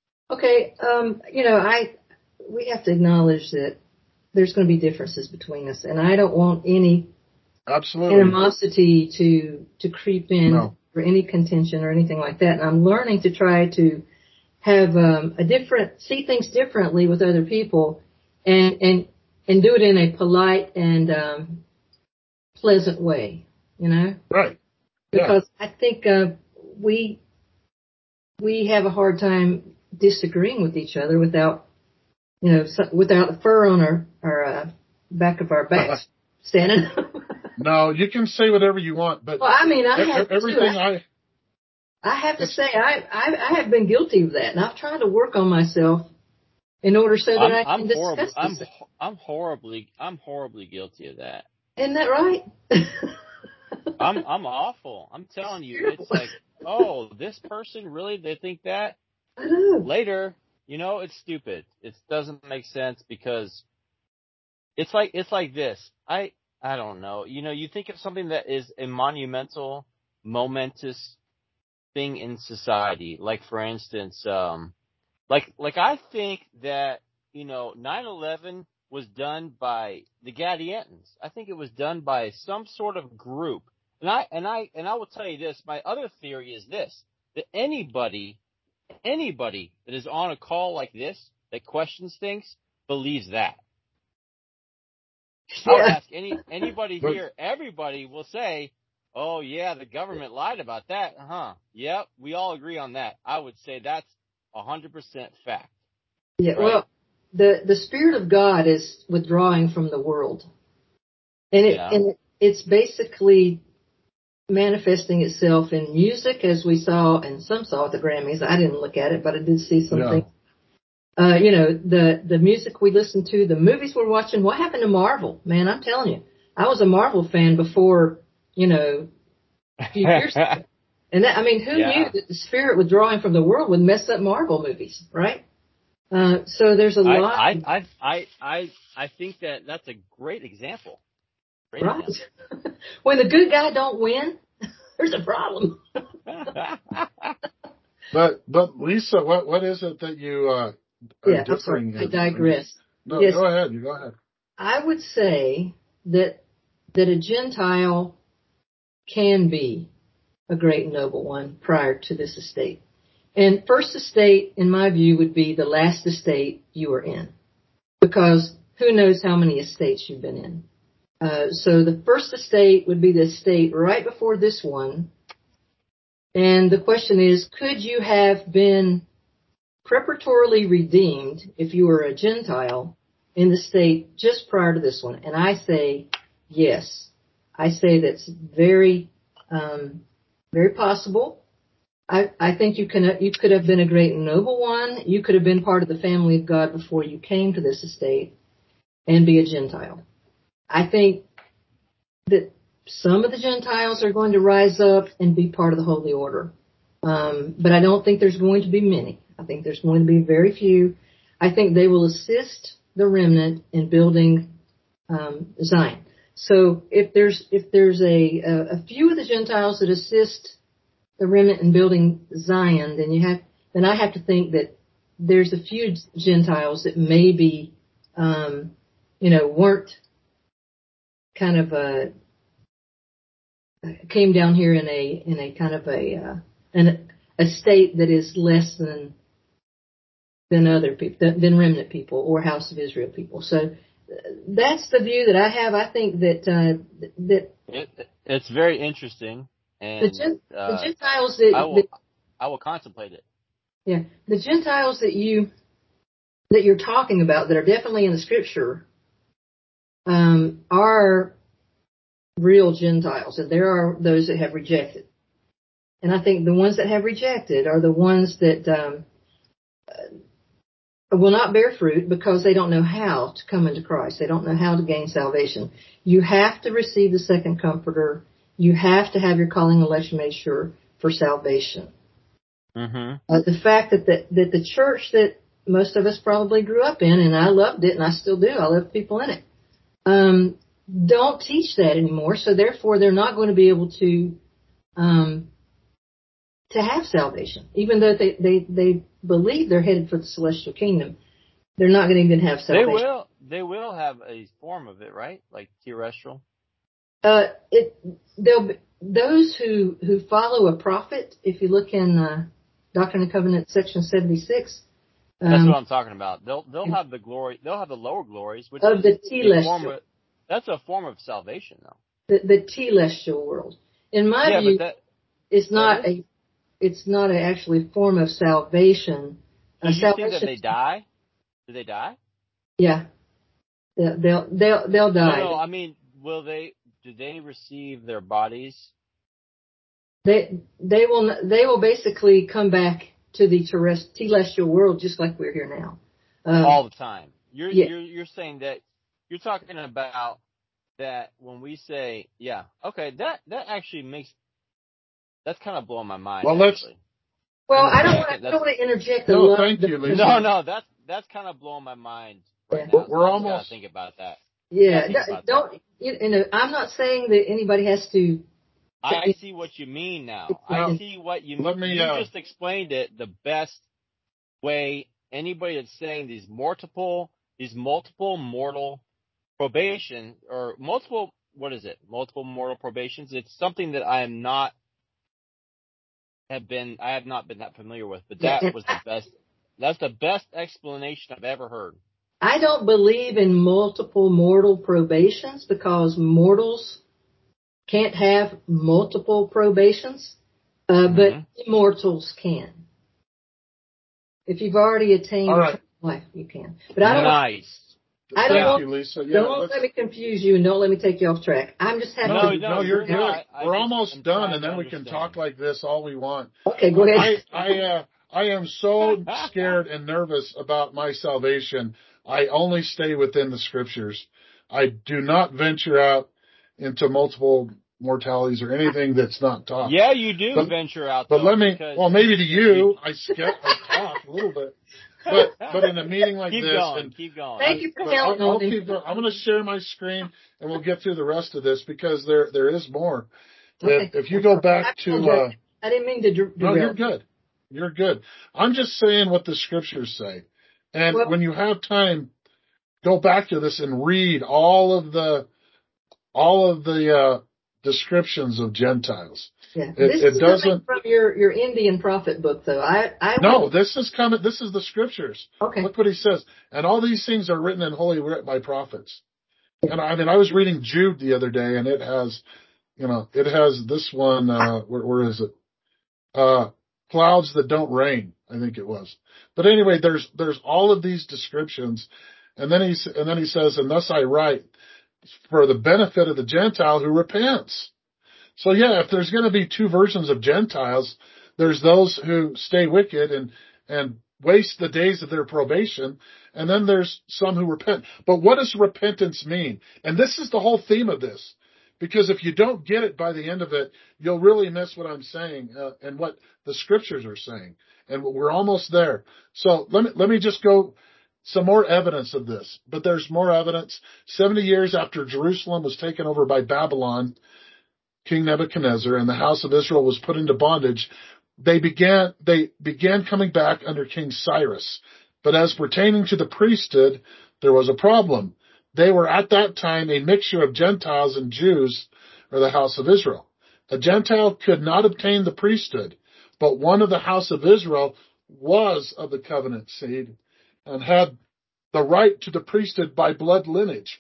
Okay. Um, you know, I we have to acknowledge that there's going to be differences between us, and I don't want any Absolutely animosity to to creep in no. or any contention or anything like that. And I'm learning to try to have um, a different, see things differently with other people, and and and do it in a polite and um, pleasant way. You know, Right? because yeah. I think uh, we we have a hard time disagreeing with each other without. You know, so, without the fur on our, our uh, back of our backs standing up. No, you can say whatever you want, but well, I mean, I have everything to. I, I have to say, I, I I have been guilty of that, and I've tried to work on myself in order so that I'm, I I'm can discuss horrible. this. I'm I'm horribly I'm horribly guilty of that. Isn't that right? I'm I'm awful. I'm telling you, it's like, oh, this person really, they think that? I know. Later, you know, it's stupid. It doesn't make sense because it's like it's like this. I I don't know. You know, you think of something that is a monumental, momentous thing in society, like for instance, um, like like I think that you know nine eleven was done by the Gadiantons. I think it was done by some sort of group, and I and I and I will tell you this. My other theory is this: that anybody, anybody that is on a call like this that questions things believes that. Yeah. I'll ask any anybody But- here. Everybody will say, "Oh yeah, the government lied about that." Huh? Yep, we all agree on that. I would say that's a hundred percent fact. Yeah, Right. well, the the Spirit of God is withdrawing from the world, and it Yeah. and it, it's basically manifesting itself in music, as we saw, and some saw at the Grammys. I didn't look at it, but I did see something. Yeah. Uh, you know, the the music we listen to, the movies we're watching. What happened to Marvel? Man, I'm telling you, I was a Marvel fan before, you know, a few years ago. And that, I mean, who Yeah. knew that the Spirit withdrawing from the world would mess up Marvel movies, right? Uh, so there's a I, lot. I, I, I, I, I think that that's a great example. Great Right. example. When the good guy don't win, there's a problem. But but Lisa, what what is it that you uh, are Yeah, I'm sorry. differing I in? digress. No, Yes. go ahead. You go ahead. I would say that that a Gentile can be a great and noble one prior to this estate. And first estate, in my view, would be the last estate you are in, because who knows how many estates you've been in. Uh, so the first estate would be the estate right before this one. And the question is, could you have been preparatorily redeemed if you were a Gentile in the state just prior to this one? And I say yes. I say that's very, um, very possible. I, I think you can, you could have been a great and noble one. You could have been part of the family of God before you came to this estate and be a Gentile. I think that some of the Gentiles are going to rise up and be part of the Holy Order. Um, but I don't think there's going to be many. I think there's going to be very few. I think they will assist the remnant in building um, Zion. So if there's if there's a, a a few of the Gentiles that assist the remnant in building Zion, then you have then I have to think that there's a few Gentiles that maybe um, you know weren't kind of a came down here in a in a kind of a uh, an a state that is less than than other people, than, than remnant people or House of Israel people. So uh, that's the view that I have. I think that uh, that it, it's very interesting, the, and Gen, uh, the Gentiles that, I will that I will contemplate it. yeah the Gentiles that you that you're talking about that are definitely in the Scripture um, are real Gentiles, and there are those that have rejected. And I think the ones that have rejected are the ones that um, will not bear fruit because they don't know how to come into Christ. They don't know how to gain salvation. You have to receive the second comforter. You have to have your calling and election made sure for salvation. Mm-hmm. Uh, the fact that the, that the church that most of us probably grew up in, and I loved it and I still do, I love people in it, um, don't teach that anymore. So therefore they're not going to be able to um, to have salvation. Even though they, they, they believe they're headed for the celestial kingdom, they're not going to even have salvation. They will they will have a form of it, right? Like terrestrial. Uh, it they'll be, those who who follow a prophet. If you look in uh, Doctrine and Covenants section seventy-six, um, That's what I'm talking about. They'll they'll have the glory. They'll have the lower glories, which of is the a form telestial, of, that's a form of salvation, though. the, the telestial world. In my Yeah, view, but that it's not that is, a it's not a actually form of salvation. so Uh, you salvation, think that they die? Do they die? yeah, they'll they'll they'll, they'll die. No, no. I mean, will they? Do they receive their bodies? They they will they will basically come back to the terrest- telestial world just like we're here now. Um, All the time. You're yeah. you're you're saying that you're talking about that when we say yeah, okay, that that actually makes that's kind of blowing my mind. Well, let's. actually. Well, I'm I don't saying want to I that's- don't want to interject the No, love. thank the- you, Lisa. No, no, that's that's kind of blowing my mind right Yeah. now. We're So I just almost- gotta think about that. Yeah, think about don't, that. you know, I'm not saying that anybody has to. I, I see what you mean now. Now, I see what you mean. let me, You uh, just explained it the best way. Anybody that's saying these multiple, these multiple mortal probation or multiple, what is it? Multiple mortal probations. It's something that I am not have been, I have not been that familiar with, but Yeah, that was the best. That's the best explanation I've ever heard. I don't believe in multiple mortal probations because mortals can't have multiple probations, uh, Mm-hmm. but immortals can. If you've already attained all right. life, you can. But I don't. Nice. I don't Thank want, you, Lisa. Yeah, don't let's, let me confuse you and don't let me take you off track. I'm just having. No, to, no, no, you're you're good. not. I We're just almost am done, trying and to then we can understand. talk like this all we want. Okay, go ahead. I, I, uh, I am so scared and nervous about my salvation. I only stay within the scriptures. I do not venture out into multiple mortalities or anything that's not taught. Yeah, you do But, venture out, but though. let me, because well, maybe to you, you, I skip, I talk a little bit, but, but in a meeting like keep this, going, and keep going. Thank you for but I'll, counting I'll on me. keep, I'm going to share my screen and we'll get through the rest of this because there, there is more. Okay. If, if you go back to, uh, I didn't mean to derail. no, you're good. You're good. I'm just saying what the scriptures say. And Well, when you have time, go back to this and read all of the, all of the, uh, descriptions of Gentiles. yeah. It, This it is coming doesn't, from your, your Indian prophet book, though. I, I no, would, this is coming, this is the scriptures. okay. Look what he says. And all these things are written in Holy Writ by prophets. And I mean, I was reading Jude the other day and it has, you know, it has this one, uh, where, where is it? Uh, clouds that don't rain, I think it was. But anyway, there's, there's all of these descriptions. And then he, and then he says, and thus I write for the benefit of the Gentile who repents. So yeah, if there's going to be two versions of Gentiles, there's those who stay wicked and, and waste the days of their probation. And then there's some who repent. But what does repentance mean? And this is the whole theme of this. Because if you don't get it by the end of it, you'll really miss what I'm saying uh, and what the scriptures are saying. And we're almost there. So let me, let me just go some more evidence of this. But there's more evidence. seventy years after Jerusalem was taken over by Babylon, King Nebuchadnezzar, and the house of Israel was put into bondage, they began, they began coming back under King Cyrus. But as pertaining to the priesthood, there was a problem. They were at that time a mixture of Gentiles and Jews, or the house of Israel. A Gentile could not obtain the priesthood, but one of the house of Israel was of the covenant seed and had the right to the priesthood by blood lineage.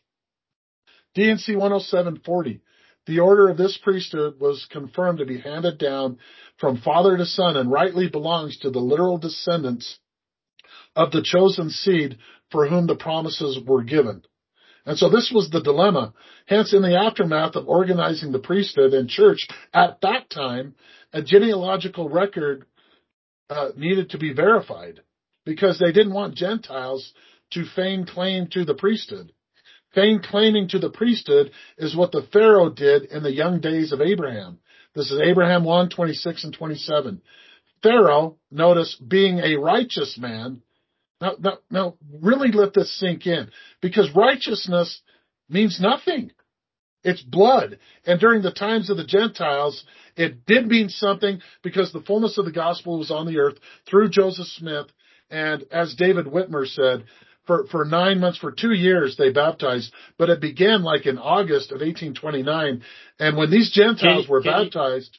D and C one oh seven forty. The order of this priesthood was confirmed to be handed down from father to son and rightly belongs to the literal descendants of the chosen seed for whom the promises were given. And so this was the dilemma. Hence, in the aftermath of organizing the priesthood and church at that time, a genealogical record uh, needed to be verified because they didn't want Gentiles to feign claim to the priesthood. Feign claiming to the priesthood is what the Pharaoh did in the young days of Abraham. This is Abraham one, twenty-six and twenty-seven. Pharaoh, notice, being a righteous man. Now, now, now, really let this sink in, because righteousness means nothing. It's blood. And during the times of the Gentiles, it did mean something because the fullness of the gospel was on the earth through Joseph Smith. And as David Whitmer said, for, for nine months, for two years, they baptized, but it began like in August of eighteen twenty-nine. And when these Gentiles can, were can baptized,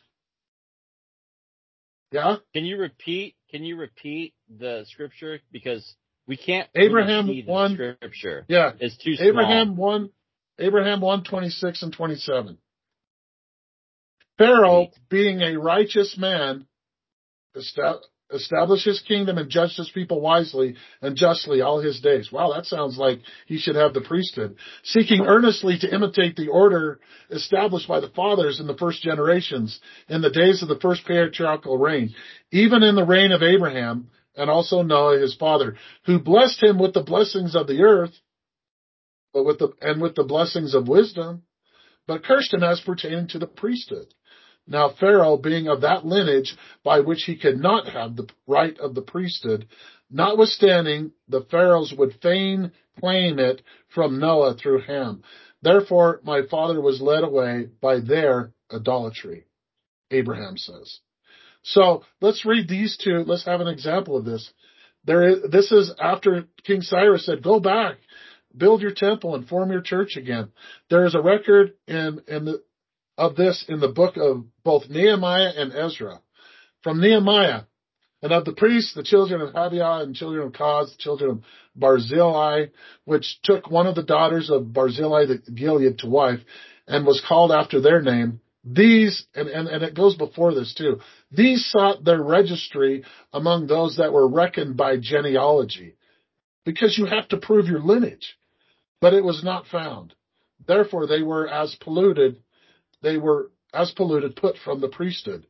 you, yeah? Can you repeat, can you repeat the scripture? Because we can't Abraham really see the one, scripture. yeah. It's too Abraham small. one, Abraham one, twenty-six and twenty-seven. Pharaoh, being a righteous man, established his kingdom and judged his people wisely and justly all his days. Wow, that sounds like he should have the priesthood. Seeking earnestly to imitate the order established by the fathers in the first generations in the days of the first patriarchal reign, even in the reign of Abraham and also Noah his father, who blessed him with the blessings of the earth, but with the and with the blessings of wisdom, but cursed him as pertaining to the priesthood. Now Pharaoh, being of that lineage by which he could not have the right of the priesthood, Notwithstanding, the Pharaohs would fain claim it from Noah through Ham. Therefore, my father was led away by their idolatry, Abraham says. So let's read these two. Let's have an example of this. There is, this is after King Cyrus said, go back, build your temple and form your church again. There is a record in, in the, of this in the book of both Nehemiah and Ezra. From Nehemiah, and of the priests, the children of Habiah and children of Koz, the children of Barzillai, which took one of the daughters of Barzillai the Gilead to wife, and was called after their name. These, and, and, and it goes before this too, these sought their registry among those that were reckoned by genealogy, because you have to prove your lineage. But it was not found. Therefore they were as polluted, they were as polluted put from the priesthood.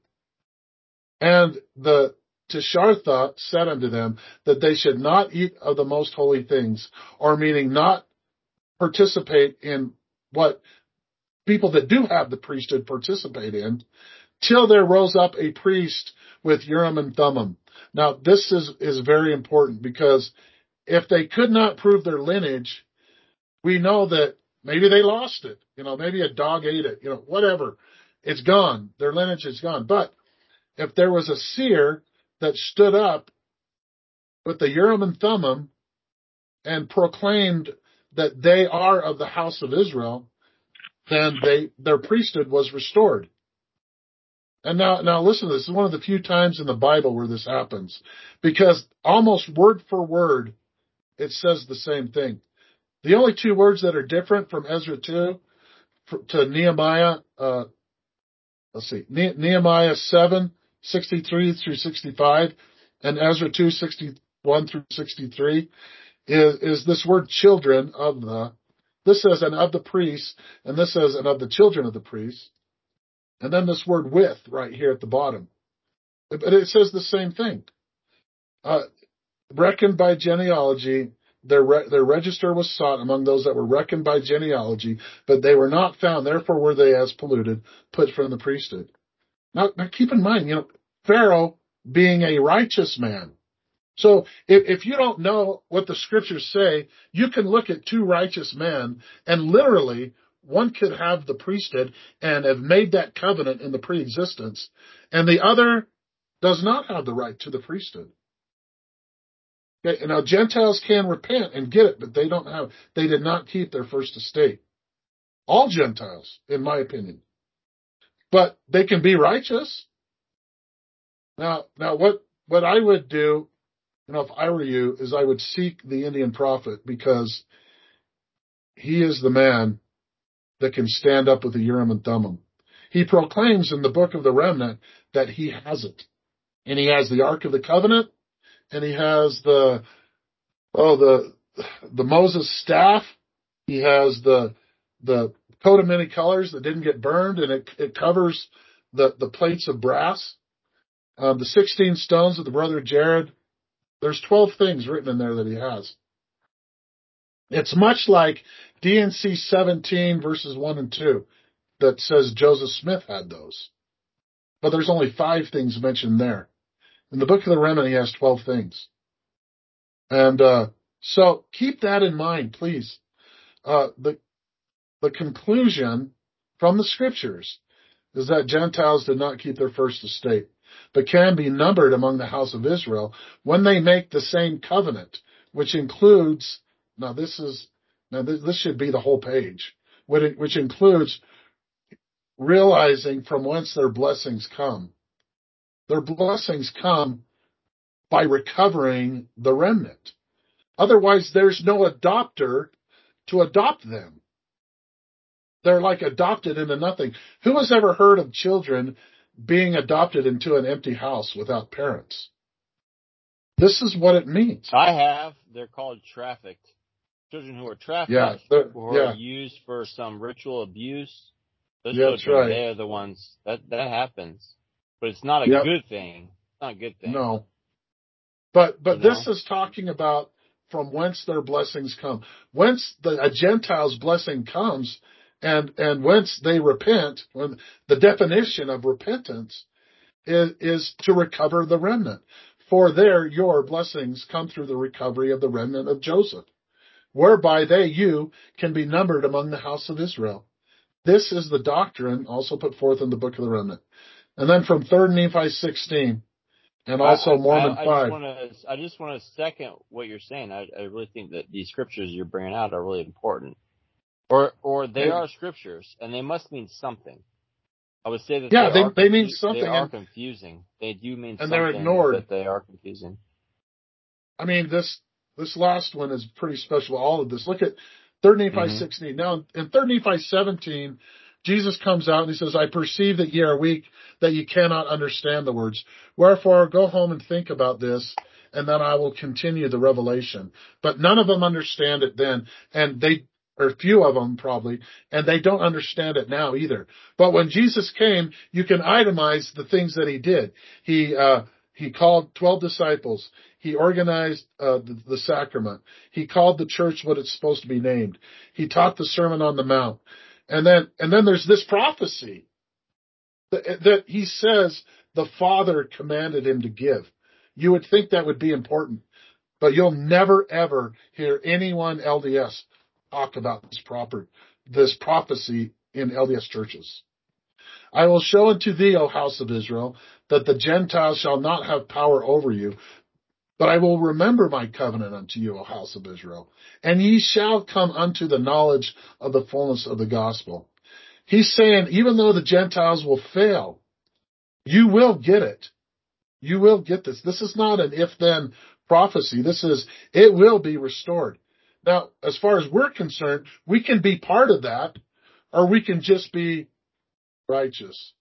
And the Tishartha said unto them that they should not eat of the most holy things, or meaning not participate in what people that do have the priesthood participate in, till there rose up a priest with Urim and Thummim. Now, this is, is very important, because if they could not prove their lineage, we know that maybe they lost it. You know, maybe a dog ate it, you know, whatever. It's gone. Their lineage is gone. But if there was a seer that stood up with the Urim and Thummim and proclaimed that they are of the house of Israel, then they, their priesthood was restored. And now, now listen to this. This is one of the few times in the Bible where this happens, because almost word for word, it says the same thing. The only two words that are different from Ezra two to Nehemiah, uh, let's see, ne- Nehemiah seven, sixty-three through sixty-five, and Ezra two, sixty-one through sixty-three, is, is this word children of the, this says and of the priests, and this says and of the children of the priests. And then this word with right here at the bottom. But it says the same thing. Uh, reckoned by genealogy, their, re- their register was sought among those that were reckoned by genealogy, but they were not found. Therefore were they as polluted, put from the priesthood. Now, now keep in mind, you know, Pharaoh being a righteous man. So if, if you don't know what the scriptures say, you can look at two righteous men and literally one could have the priesthood and have made that covenant in the pre-existence, and the other does not have the right to the priesthood. Okay, now Gentiles can repent and get it, but they don't have, they did not keep their first estate. All Gentiles, in my opinion. But they can be righteous. Now, now what, what I would do, you know, if I were you, is I would seek the Indian prophet, because he is the man that can stand up with the Urim and Thummim. He proclaims in the book of the Remnant that he has it. And he has the Ark of the Covenant, and he has the, oh, the, the Moses staff. He has the, the coat of many colors that didn't get burned, and it, it covers the, the plates of brass. Um, the sixteen stones of the brother Jared. There's twelve things written in there that he has. It's much like D and C seventeen verses one and two that says Joseph Smith had those. But there's only five things mentioned there. In the book of the Remnant, he has twelve things. And uh, so keep that in mind, please. Uh, the, the conclusion from the scriptures is that Gentiles did not keep their first estate, but can be numbered among the house of Israel when they make the same covenant, which includes, now this is, now this, this should be the whole page, which includes realizing from whence their blessings come. Their blessings come by recovering the remnant. Otherwise, there's no adopter to adopt them. They're like adopted into nothing. Who has ever heard of children being adopted into an empty house without parents? This is what it means. I have. They're called trafficked. Children who are trafficked, yeah, who yeah. are used for some ritual abuse. Those yeah, that's children, right. they're the ones that that happens. But it's not a yep. good thing. It's not a good thing. No. But but you this know? is talking about from whence their blessings come. Whence the a Gentile's blessing comes, and and whence they repent. When the definition of repentance is, is to recover the remnant. For there your blessings come through the recovery of the remnant of Joseph, whereby they, you, can be numbered among the house of Israel. This is the doctrine also put forth in the book of the remnant. And then from Third Nephi sixteen, and also I, Mormon I, I five. Just wanna, I just want to second what you're saying. I, I really think that these scriptures you're bringing out are really important. Or or they are scriptures, and they must mean something. I would say that yeah, they, they, are they mean confu- something. They are and, confusing. They do mean and something, they're ignored. but they are confusing. I mean, this this last one is pretty special, all of this. Look at Third Nephi mm-hmm. sixteen. Now, in Third Nephi seventeen, Jesus comes out and he says, I perceive that ye are weak, that ye cannot understand the words. Wherefore, go home and think about this, and then I will continue the revelation. But none of them understand it then, and they, or few of them probably, and they don't understand it now either. But when Jesus came, you can itemize the things that he did. He, uh, he called twelve disciples. He organized uh, the, the sacrament. He called the church what it's supposed to be named. He taught the Sermon on the Mount. And then, and then there's this prophecy that, that he says the Father commanded him to give. You would think that would be important, but you'll never ever hear anyone L D S talk about this proper, this prophecy in L D S churches. I will show unto thee, O house of Israel, that the Gentiles shall not have power over you, but I will remember my covenant unto you, O house of Israel, and ye shall come unto the knowledge of the fullness of the gospel. He's saying, even though the Gentiles will fail, you will get it. You will get this. This is not an if-then prophecy. This is, it will be restored. Now, as far as we're concerned, we can be part of that, or we can just be righteous.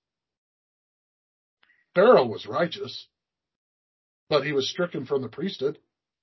Pharaoh was righteous, but he was stricken from the priesthood.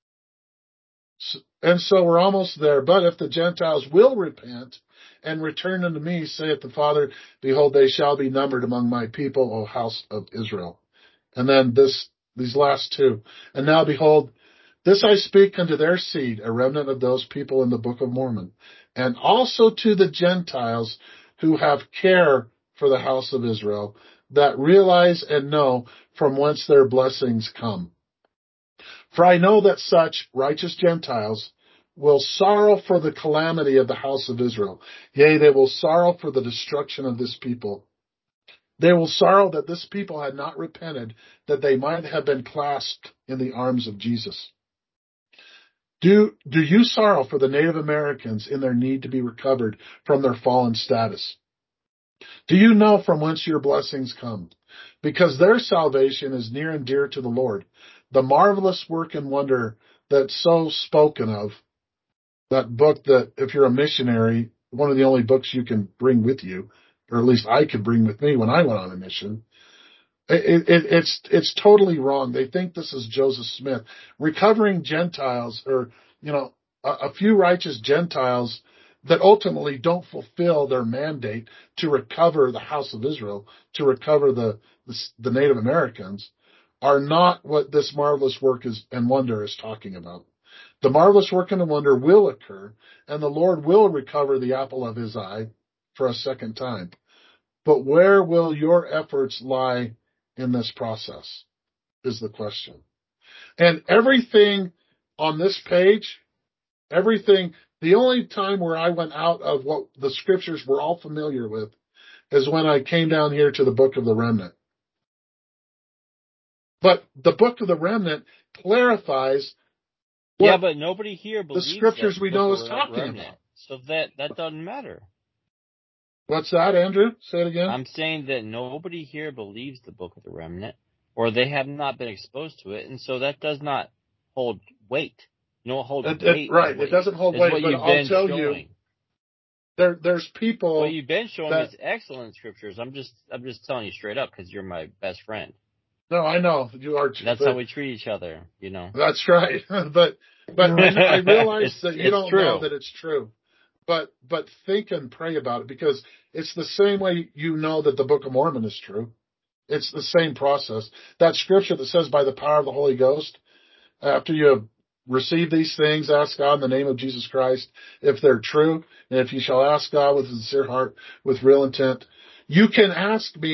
And so we're almost there. But if the Gentiles will repent and return unto me, saith the Father, behold, they shall be numbered among my people, O house of Israel. And then this, these last two. And now behold, this I speak unto their seed, a remnant of those people in the Book of Mormon, and also to the Gentiles who have care for the house of Israel, that realize and know from whence their blessings come. For I know that such righteous Gentiles will sorrow for the calamity of the house of Israel. Yea, they will sorrow for the destruction of this people. They will sorrow that this people had not repented, that they might have been clasped in the arms of Jesus. Do, do you sorrow for the Native Americans in their need to be recovered from their fallen status? Do you know from whence your blessings come? Because their salvation is near and dear to the Lord. The marvelous work and wonder that's so spoken of, that book that if you're a missionary, one of the only books you can bring with you, or at least I could bring with me when I went on a mission, it, it, it's it's totally wrong. They think this is Joseph Smith. Recovering Gentiles, or, you know, a, a few righteous Gentiles that ultimately don't fulfill their mandate to recover the house of Israel, to recover the, the, the Native Americans, are not what this marvelous work is and wonder is talking about. The marvelous work and the wonder will occur, and the Lord will recover the apple of his eye for a second time. But where will your efforts lie in this process is the question. And everything on this page, everything, the only time where I went out of what the scriptures we're all familiar with is when I came down here to the Book of the Remnant. But the Book of the Remnant clarifies yeah, but nobody here believes the scriptures we know is talking remnant, about. So that, that doesn't matter. What's that, Andrew? Say it again. I'm saying that nobody here believes the Book of the Remnant, or they have not been exposed to it, and so that does not hold weight. You know, hold it, weight. It, right, weight. it doesn't hold it's weight, what but you've I'll been tell showing. you, there, there's people. What you've been showing that, is excellent scriptures. I'm just, I'm just telling you straight up because you're my best friend. No, I know you are. That's but, how we treat each other, you know. That's right, but but I, I realize that you don't true. know that it's true. But but think and pray about it, because it's the same way you know that the Book of Mormon is true. It's the same process. That scripture that says by the power of the Holy Ghost, after you have received these things, ask God in the name of Jesus Christ if they're true, and if you shall ask God with a sincere heart, with real intent. You can ask me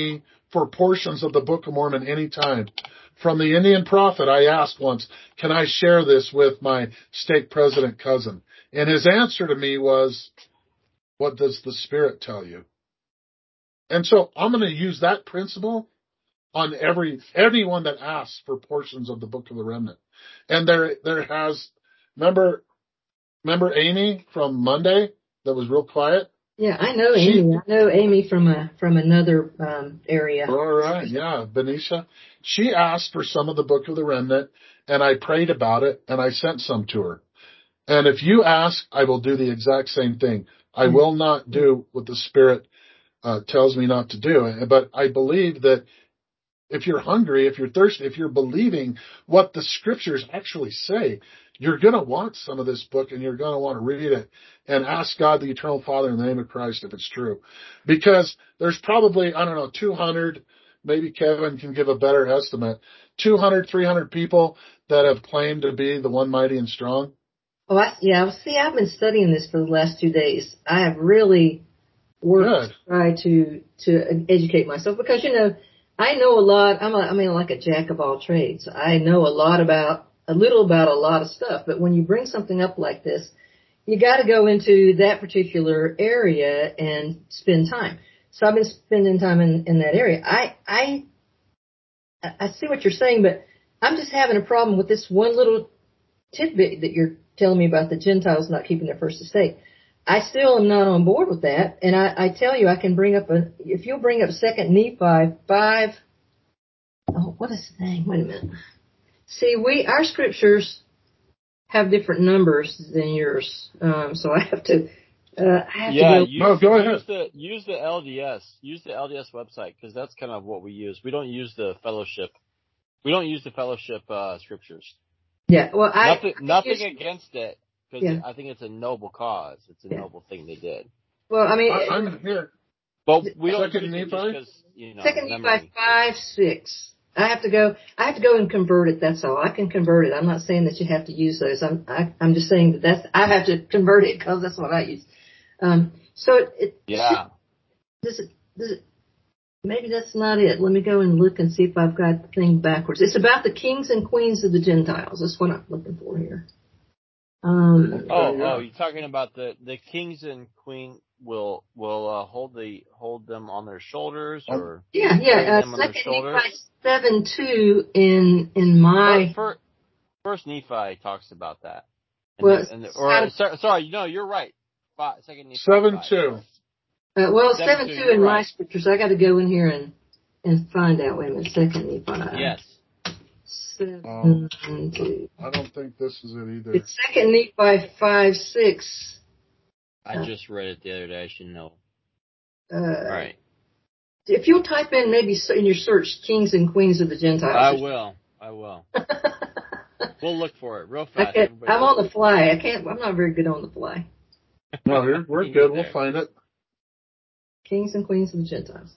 for portions of the Book of Mormon anytime. From the Indian prophet, I asked once, can I share this with my stake president cousin? And his answer to me was, what does the Spirit tell you? And so I'm going to use that principle on every anyone that asks for portions of the Book of the Remnant. And there there has, remember, remember Amy from Monday that was real quiet? Yeah, I know She, Amy. I know Amy from a from another um, area. all right, yeah, Benicia. She asked for some of the Book of the Remnant, and I prayed about it, and I sent some to her. And if you ask, I will do the exact same thing. I will not do what the Spirit uh, tells me not to do. But I believe that if you're hungry, if you're thirsty, if you're believing what the Scriptures actually say, you're going to want some of this book, and you're going to want to read it and ask God, the Eternal Father, in the name of Christ, if it's true. Because there's probably, I don't know, two hundred, maybe Kevin can give a better estimate, two hundred, three hundred people that have claimed to be the one mighty and strong. Oh, I, yeah. See, I've been studying this for the last two days. I have really worked Good. to try to to educate myself because, you know, I know a lot. I'm a, I mean, like a jack of all trades. I know a lot about, a little about a lot of stuff. But when you bring something up like this, you got to go into that particular area and spend time. So I've been spending time in, in that area. I, I, I see what you're saying, but I'm just having a problem with this one little tidbit that you're telling me about the Gentiles not keeping their first estate. I still am not on board with that, and I, I tell you, I can bring up a, if you'll bring up Second Nephi five, oh, what is the name? Wait a minute. See, we, our scriptures have different numbers than yours, um, so I have to, uh, I have Yeah, to go. use, No, go ahead. use the use the L D S, use the L D S website because that's kind of what we use. We don't use the fellowship. We don't use the fellowship uh, scriptures. Yeah, well, I, Nothing, I nothing use, against it because yeah, I think it's a noble cause. It's a yeah. noble thing they did. Well, I mean, I, I'm here. But we don't Second use it just Nephi? because, you know, Second Nephi memory. five six. I have to go. I have to go and convert it. That's all. I can convert it. I'm not saying that you have to use those. I'm. I, I'm just saying that that's. I have to convert it because that's what I use. Um. So it. it Yeah. Does it? Does it? Maybe that's not it. Let me go and look and see if I've got the thing backwards. It's about the kings and queens of the Gentiles. That's what I'm looking for here. Um. Oh, yeah. oh, you're talking about the, the kings and queen will will uh, hold the hold them on their shoulders Um, or Yeah. carry Yeah. Uh, them on their Second shoulders. Nephi seven two in in my. First, first Nephi talks about that. And Well, the, and the, or sorry, sorry, no, you're right. Five, second Nephi seven five. two. Uh, well, Seven seven two, two you're in my right. scriptures. I got to go in here and and find out. Wait a minute. Second Nephi. Yes. Seven Um, two. I don't think this is it either. It's Second Nephi five six. I just read it the other day. I should know. Uh, Right. If you'll type in maybe in your search "kings and queens of the I Gentiles," will. I will. We'll look for it real I fast. can't, Everybody I'm look. on the fly. I can't. I'm not very good on the fly. No, here, we're You good. get We'll there. find it. Kings and queens of the Gentiles.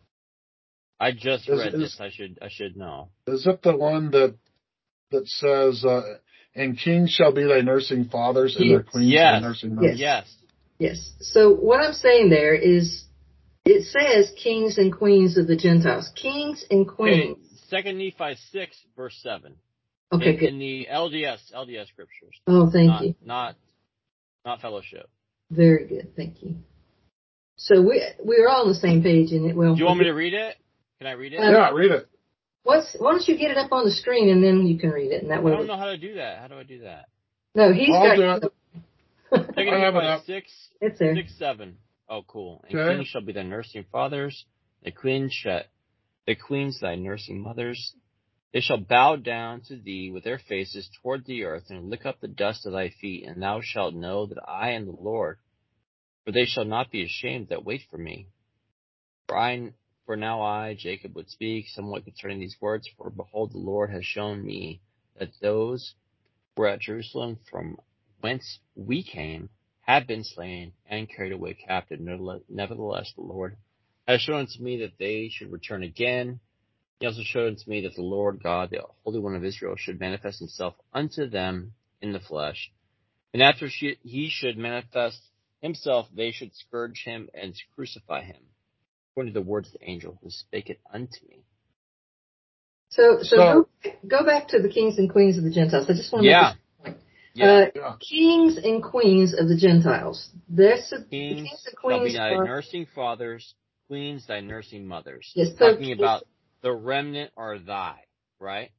I just Is, read is, this. I should. I should know. is it the one that that says, uh, and kings shall be thy nursing fathers and their Yes. queens Yes. thy nursing mothers? Yes. Yes. So what I'm saying there is, it says kings and queens of the Gentiles. Kings and Okay. queens. Second Nephi six verse seven. Okay, In, good. in the L D S L D S scriptures. Oh, thank Not you. not not fellowship. Very good. Thank you. So we we're all on the same page, and it will. Do you want me to read it? Can I read it? Uh, Yeah, read it. What's, why don't you get it up on the screen and then you can read it, and that I way. don't know how to do that. How do I do that? No, he's I'll got. do it. Second I have it Nephi up. six It's there. six seven. Oh, cool. And Okay. kings shall be thy nursing fathers, the queens shall, the queens thy nursing mothers. They shall bow down to thee with their faces toward the earth, and lick up the dust of thy feet, and thou shalt know that I am the Lord. For they shall not be ashamed that wait for me. For I, for now I, Jacob, would speak somewhat concerning these words. For behold, the Lord has shown me that those who were at Jerusalem from whence we came have been slain and carried away captive. Nevertheless, the Lord has shown unto me that they should return again. He also showed unto me that the Lord God, the Holy One of Israel, should manifest himself unto them in the flesh. And after she, he should manifest himself, they should scourge him and crucify him. According to the words of the angel who spake it unto me. So, so, So- go, go back to the kings and queens of the Gentiles. I just want to Yeah. make this point. Yeah. Uh, Yeah. Kings and queens of the Gentiles. This, the Kings kings and shall be queens thy are, nursing fathers, queens thy nursing mothers. Yes, so- Talking about the remnant are thy, right?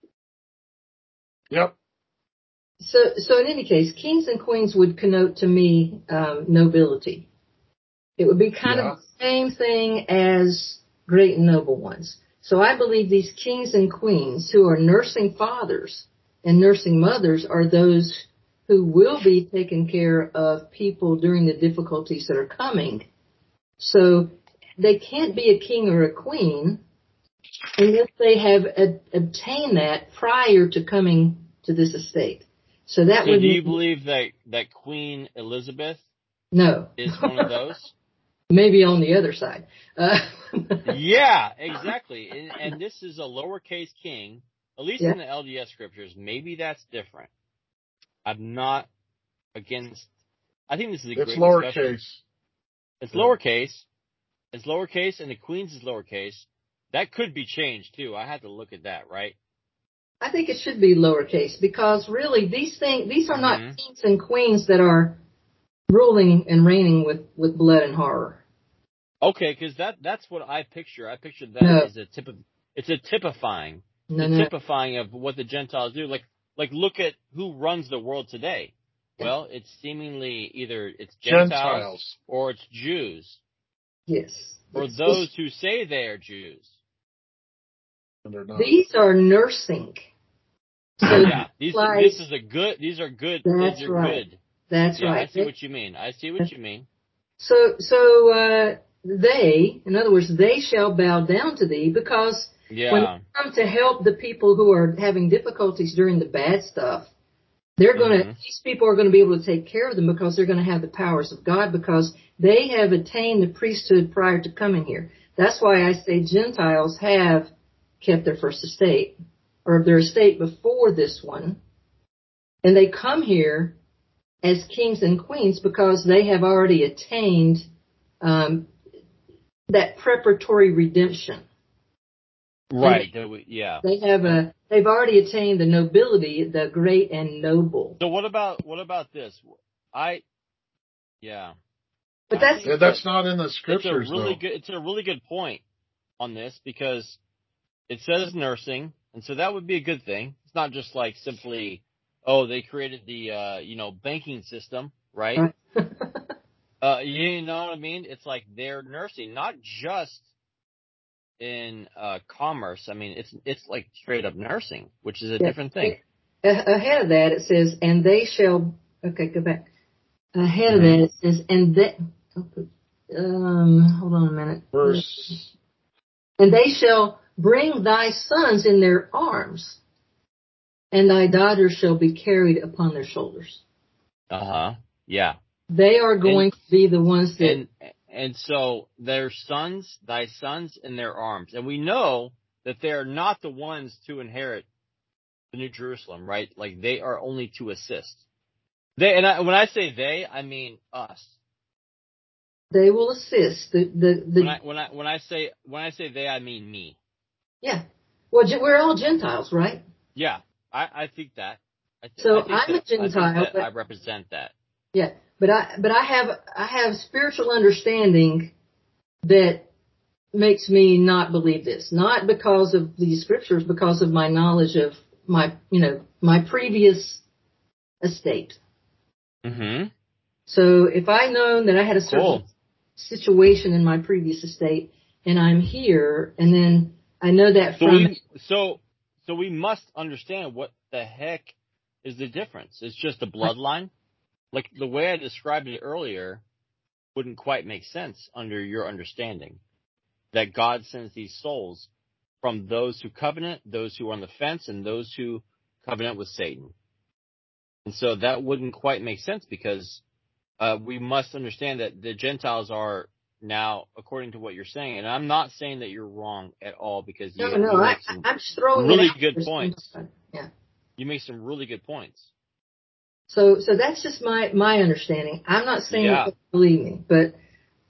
Yep. so, so in any case, kings and queens would connote to me, um, nobility. It would be kind Yeah. of the same thing as great and noble ones. So I believe these kings and queens who are nursing fathers and nursing mothers are those who will be taking care of people during the difficulties that are coming. So they can't be a king or a queen unless they have a, obtained that prior to coming to this estate. So that So would do you mean, believe that, that Queen Elizabeth no. is one of those? Maybe on the other side. Uh, Yeah, exactly. And, and this is a lowercase king, at least Yeah. in the L D S scriptures. Maybe that's different. I'm not against. I think this is a It's great discussion. lowercase. It's Yeah. lowercase. It's lowercase, and the queens is lowercase. That could be changed too. I had to look at that, right? I think it should be lowercase because really these things, these are not Mhm. kings and queens that are ruling and reigning with, with blood and horror. Okay, because that that's what I picture. I picture that No. as a typ of, it's a typifying, No, the no. typifying of what the Gentiles do. Like like look at who runs the world today. Yeah. Well, it's seemingly either it's Gentiles, Gentiles. or it's Jews, Yes. or Yes. those who say they are Jews. And they're not. These are nursing. So Yeah, these like, this is a good. These are good. That's these are right. good. That's Yeah, right. I see what you mean. I see what you mean. So, so, uh, they, in other words, they shall bow down to thee because when Yeah. you come to help the people who are having difficulties during the bad stuff, they're going to, Mhm. these people are going to be able to take care of them because they're going to have the powers of God because they have attained the priesthood prior to coming here. That's why I say Gentiles have kept their first estate or their estate before this one. And they come here as kings and queens because they have already attained um, that preparatory redemption. Right. that we- Yeah. They have a, they've already attained the nobility, the great and noble. So what about what about this? I yeah. But I that's, think Yeah, that's that not in the it's a scriptures, really though. good it's a really good point on this because it says nursing, and so that would be a good thing. It's not just like simply, oh, they created the uh, you know, banking system, right? right. Uh, you know what I mean? It's like they're nursing, not just in uh, commerce. I mean, it's it's like straight up nursing, which is a Yeah. different thing. A- Ahead of that, it says, and they shall, okay, go back. Ahead of Mhm. that, it says, and they, um, hold on a minute. Verse. And they shall bring thy sons in their arms, and thy daughters shall be carried upon their shoulders. Uh huh. Yeah. They are going And- to be the ones that, And and so their sons, thy sons in their arms. And we know that they're not the ones to inherit the New Jerusalem, right? Like they are only to assist. They and I, when I say they, I mean us. they will assist. The, the, the, When I when I when I say when I say they, I mean me. yeah. Well, Ge- we're all Gentiles, right? Yeah, I, I think that. I th- So I think I'm a that, I think Gentile, that but- I represent that. Yeah. But I, but I have, I have spiritual understanding that makes me not believe this. Not because of these scriptures, because of my knowledge of my, you know, my previous estate. Mm-hmm. So if I known that I had a certain Cool. situation in my previous estate and I'm here and then I know that So from, we so so we must understand what the heck is the difference. It's just a bloodline. Like the way I described it earlier wouldn't quite make sense under your understanding that God sends these souls from those who covenant, those who are on the fence, and those who covenant with Satan. And so that wouldn't quite make sense because uh, we must understand that the Gentiles are now, according to what you're saying, and I'm not saying that you're wrong at all because you, no, no, you I, make some I'm just throwing really it out good there. points. Yeah. You make some really good points. So, so that's just my, my understanding. I'm not saying Yeah. that you believe me, but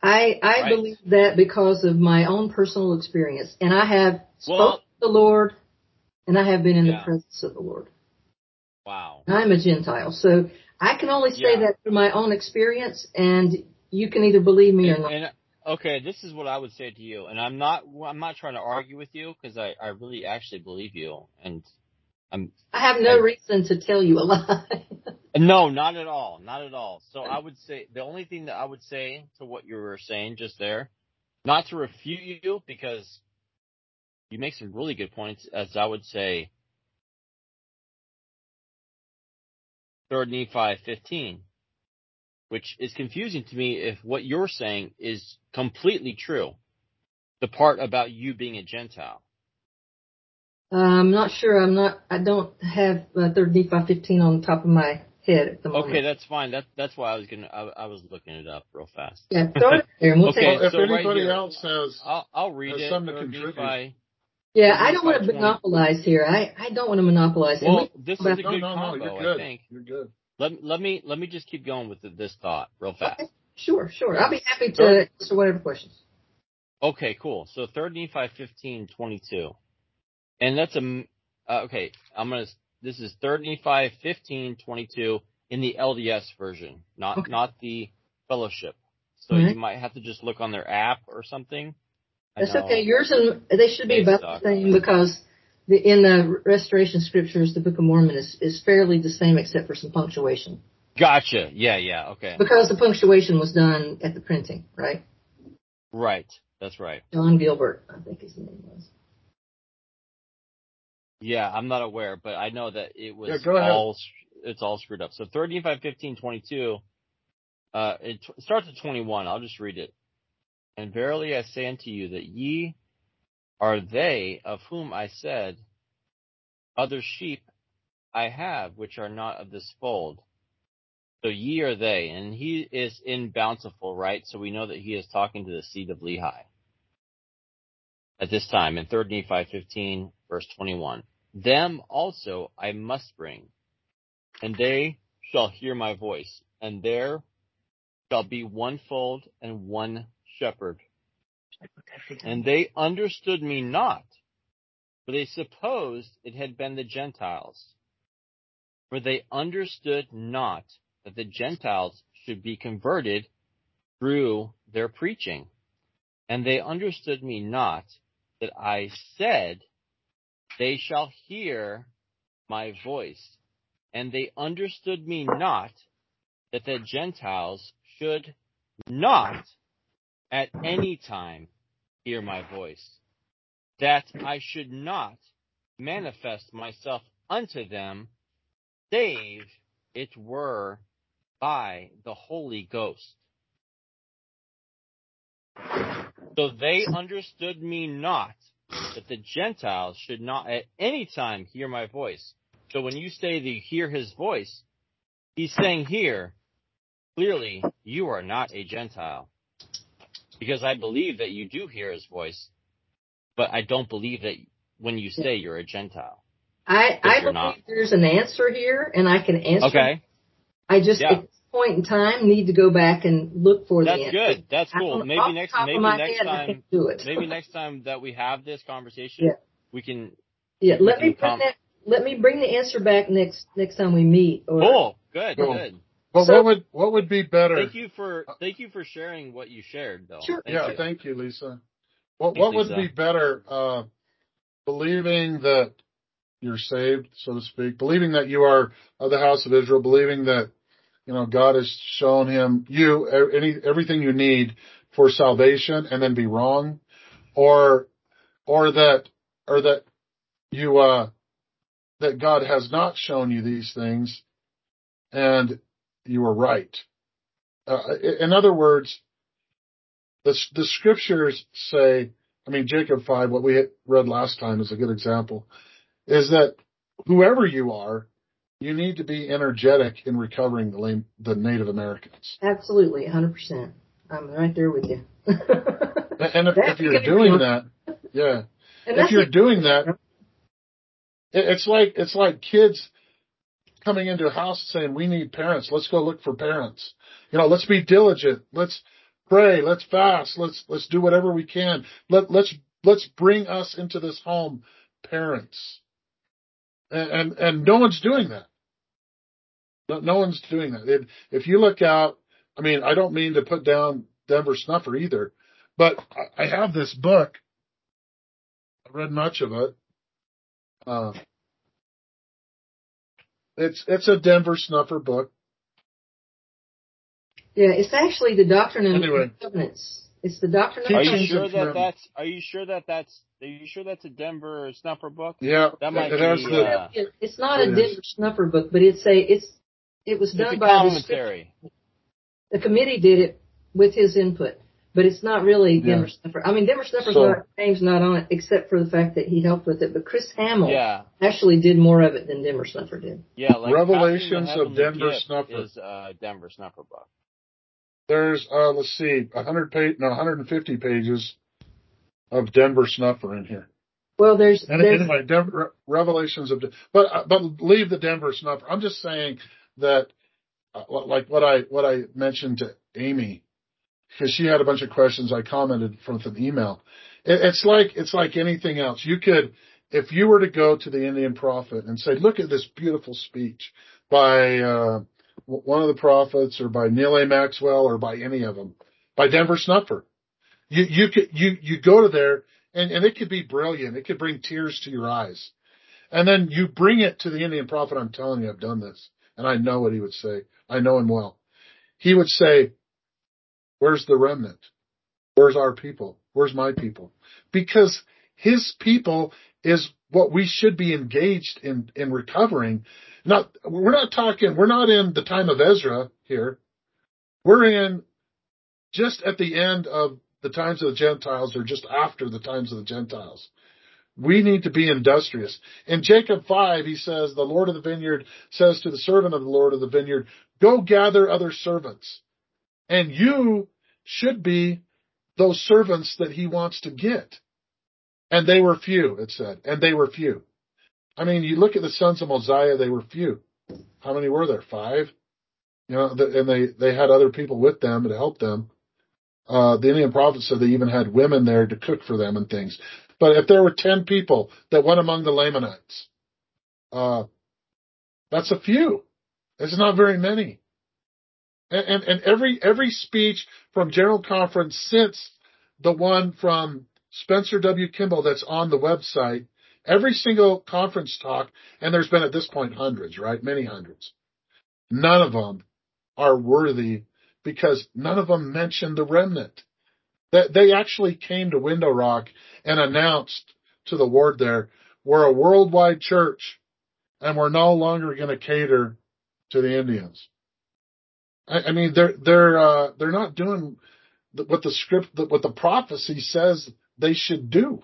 I I Right. believe that because of my own personal experience, and I have spoken Well, to the Lord, and I have been in yeah. the presence of the Lord. Wow. I'm a Gentile, so I can only say Yeah. that through my own experience, and you can either believe me or And, not. and okay, this is what I would say to you, and I'm not I'm not trying to argue with you because I, I really actually believe you, and I'm I have no I, reason to tell you a lie. no, not at all, not at all. So I would say the only thing that I would say to what you were saying just there, not to refute you because you make some really good points, as I would say, Third Nephi fifteen, which is confusing to me if what you're saying is completely true. The part about you being a Gentile. I'm not sure. I'm not. I don't have uh, Third Nephi fifteen on the top of my head at the moment. Okay, that's fine. That that's why I was gonna. I, I was looking it up real fast. Yeah, throw it there and we'll Okay, take Well, it. if so right anybody here, else has I'll I'll read has it. something to Third contribute. Nephi. Yeah, Third I don't want to Nephi twenty. monopolize here. I, I don't want to monopolize. And Well, we this is about a No, good no, no, combo, you're I good. think. You're good. Let let me let me just keep going with this thought real fast. Okay, sure, sure. Okay. I'll be happy to Third, answer whatever questions. okay, cool. So Third Nephi fifteen twenty two, and that's a uh, okay. I'm gonna. This is Third Nephi fifteen twenty two in the L D S version, not Okay. not the Fellowship. So All you right. might have to just look on their app or something. I That's know okay. Yours and they should be they about suck. the same because the, in the Restoration Scriptures, the Book of Mormon is, is fairly the same except for some punctuation. Gotcha. Yeah, yeah. Okay. Because the punctuation was done at the printing, right? Right. That's right. John Gilbert, I think his name was. Yeah, I'm not aware, but I know that it was Yeah, go ahead. all it's all screwed up. So Third Nephi fifteen twenty two. Uh, it t- starts at twenty-one. I'll just read it. And verily I say unto you that ye are they of whom I said, other sheep I have which are not of this fold. So ye are they. And he is in Bountiful, right? So we know that he is talking to the seed of Lehi at this time in Third Nephi fifteen, verse twenty-one. Them also I must bring, and they shall hear my voice, and there shall be one fold and one shepherd. And they understood me not, for they supposed it had been the Gentiles. For they understood not that the Gentiles should be converted through their preaching. And they understood me not, that I said, they shall hear my voice. And they understood me not, that the Gentiles should not at any time hear my voice, that I should not manifest myself unto them, save it were by the Holy Ghost. So they understood me not, that the Gentiles should not at any time hear my voice. So when you say they hear his voice, he's saying here, clearly, you are not a Gentile. Because I believe that you do hear his voice, but I don't believe that when you say you're a Gentile. I, I you're believe not. there's an answer here, and I can answer. Okay. I just, Yeah. at this point in time, need to go back and look for That's the answer. good. That's cool. Off Maybe next, the top maybe of my next head, I time, can't do it. maybe next time that we have this conversation, Yeah. we can. Yeah, we let can me bring com- that. Let me bring the answer back next next time we meet. Or, Cool. Good. Cool. Good. But So- what would what would be better? Thank you for thank you for sharing what you shared, though. Sure. Thank yeah, you. thank you, Lisa. What Thanks, what would Lisa. be better? Uh, believing that you're saved, so to speak, believing that you are of the house of Israel, believing that you know God has shown him you any everything you need for salvation, and then be wrong, or or that or that you uh, that God has not shown you these things, and you are right. Uh, in other words, the the scriptures say. I mean, Jacob five, what we read last time is a good example. Is that whoever you are, you need to be energetic in recovering the lame, the Native Americans. Absolutely, one hundred percent. I'm right there with you. And if, if you're doing that, yeah, if you're doing that, it, it's like it's like kids coming into a house saying, "We need parents. Let's go look for parents. You know, let's be diligent. Let's pray, let's fast, let's let's do whatever we can. Let let's let's bring us into this home, parents. And and, and no one's doing that. No, no one's doing that. It, if you look out, I mean, I don't mean to put down Denver Snuffer either, but I, I have this book. I've read much of it. Uh, it's it's a Denver Snuffer book. Yeah, it's actually the Doctrine and Anyway. Covenants. It's the Doctrine and Are you Teachings sure and that Commandments. that's? Are you sure that that's? Are you sure that's a Denver Snuffer book? Yeah, That might it has be. the. Uh, It- It's not It a is. Denver Snuffer book, but it's a it's it was it's done a by the commentary. the committee did it with his input, but it's not really Yeah. Denver Snuffer. I mean, Denver Snuffer's So- not name's not on it except for the fact that he helped with it. But Chris Hamill Yeah, actually did more of it than Denver Snuffer did. yeah. Like Revelations Passing the of Heavenly Denver Gift Snuffer. is a Denver Snuffer book. There's uh, let's see, one hundred page, no, one hundred fifty pages of Denver Snuffer in here. Well, there's And there's anyway, Denver, Revelations of, but uh, but leave the Denver Snuffer. I'm just saying that, uh, like what I what I mentioned to Amy, because she had a bunch of questions. I commented from an email. It, it's like it's like anything else. You could, if you were to go to the Indian prophet and say, "Look at this beautiful speech by uh, one of the prophets, or by Neil A. Maxwell, or by any of them, by Denver Snuffer," you you could you you go to there. And, and it could be brilliant. It could bring tears to your eyes. And then you bring it to the Indian prophet. I'm telling you, I've done this. And I know what he would say. I know him well. He would say, "Where's the remnant? Where's our people? Where's my people?" Because his people is what we should be engaged in, in recovering. Not, we're not talking, we're not in the time of Ezra here. We're in just at the end of the times of the Gentiles, or just after the times of the Gentiles. We need to be industrious. In Jacob five, he says, the Lord of the vineyard says to the servant of the Lord of the vineyard, "Go gather other servants." And you should be those servants that he wants to get. And they were few, it said. And they were few. I mean, you look at the sons of Mosiah, they were few. How many were there? Five? You know, and they, they had other people with them to help them. Uh, the Indian prophet said they even had women there to cook for them and things. But if there were ten people that went among the Lamanites, uh, that's a few. It's not very many. And, and, and every, every speech from General Conference since the one from Spencer W. Kimball that's on the website, every single conference talk, and there's been at this point hundreds, right? Many hundreds. None of them are worthy, because none of them mentioned the remnant. They actually came to Window Rock and announced to the ward there, "We're a worldwide church, and we're no longer going to cater to the Indians." I, I mean, they're they're uh, they're not doing what the script, what the prophecy says they should do.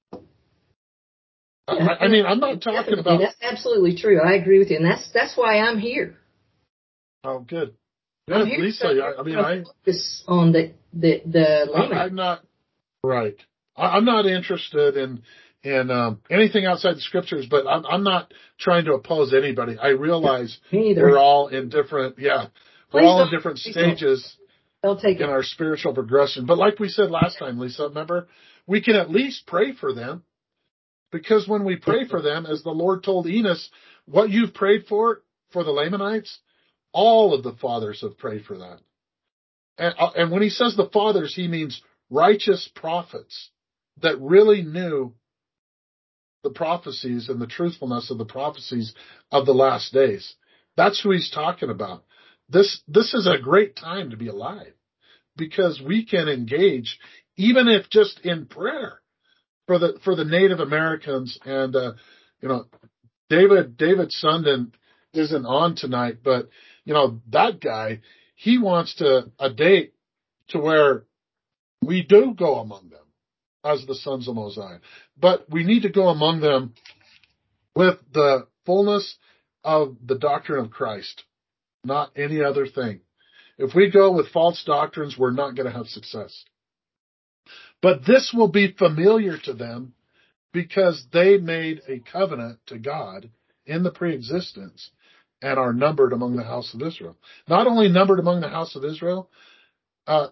I, I mean, I'm not talking Definitely. about. That's absolutely true. I agree with you, and that's that's why I'm here. Oh, good. I'm Good, here Lisa. to I, I mean, I focus on the the the I, layman. I'm not right. I, I'm not interested in in um, anything outside the scriptures, but I'm, I'm not trying to oppose anybody. I realize Me either. we're all in different, yeah, we're Please all in don't- different please don't. stages They'll take in it. our spiritual progression. But like we said last time, Lisa, remember, we can at least pray for them, because when we pray for them, as the Lord told Enos, what you've prayed for for the Lamanites, all of the fathers have prayed for that. And, and when he says the fathers, he means righteous prophets that really knew the prophecies and the truthfulness of the prophecies of the last days. That's who he's talking about. This, this is a great time to be alive, because we can engage, even if just in prayer, for the, for the Native Americans. And, uh, you know, David, David Sundin isn't on tonight, but, you know, that guy, he wants to, a date to where we do go among them as the sons of Mosiah. But we need to go among them with the fullness of the doctrine of Christ, not any other thing. If we go with false doctrines, we're not going to have success. But this will be familiar to them, because they made a covenant to God in the preexistence and are numbered among the house of Israel. Not only numbered among the house of Israel, uh,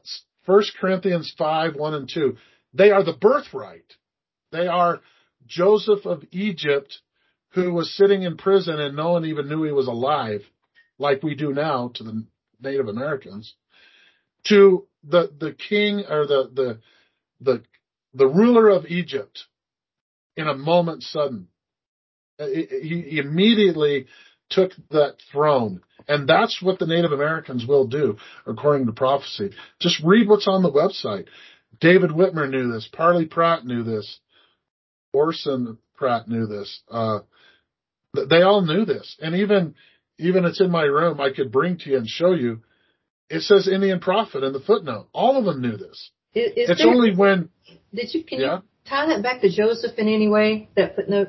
First Corinthians five, one and two. They are the birthright. They are Joseph of Egypt, who was sitting in prison and no one even knew he was alive, like we do now to the Native Americans, to the, the king or the, the, the, the ruler of Egypt in a moment sudden. He, he immediately took that throne. And that's what the Native Americans will do, according to prophecy. Just read what's on the website. David Whitmer knew this. Parley Pratt knew this. Orson Pratt knew this. Uh, they all knew this. And even, even it's in my room, I could bring to you and show you. It says Indian prophet in the footnote. All of them knew this. Is, is it's there, only when. Did you, can yeah? you tie that back to Joseph in any way, that footnote?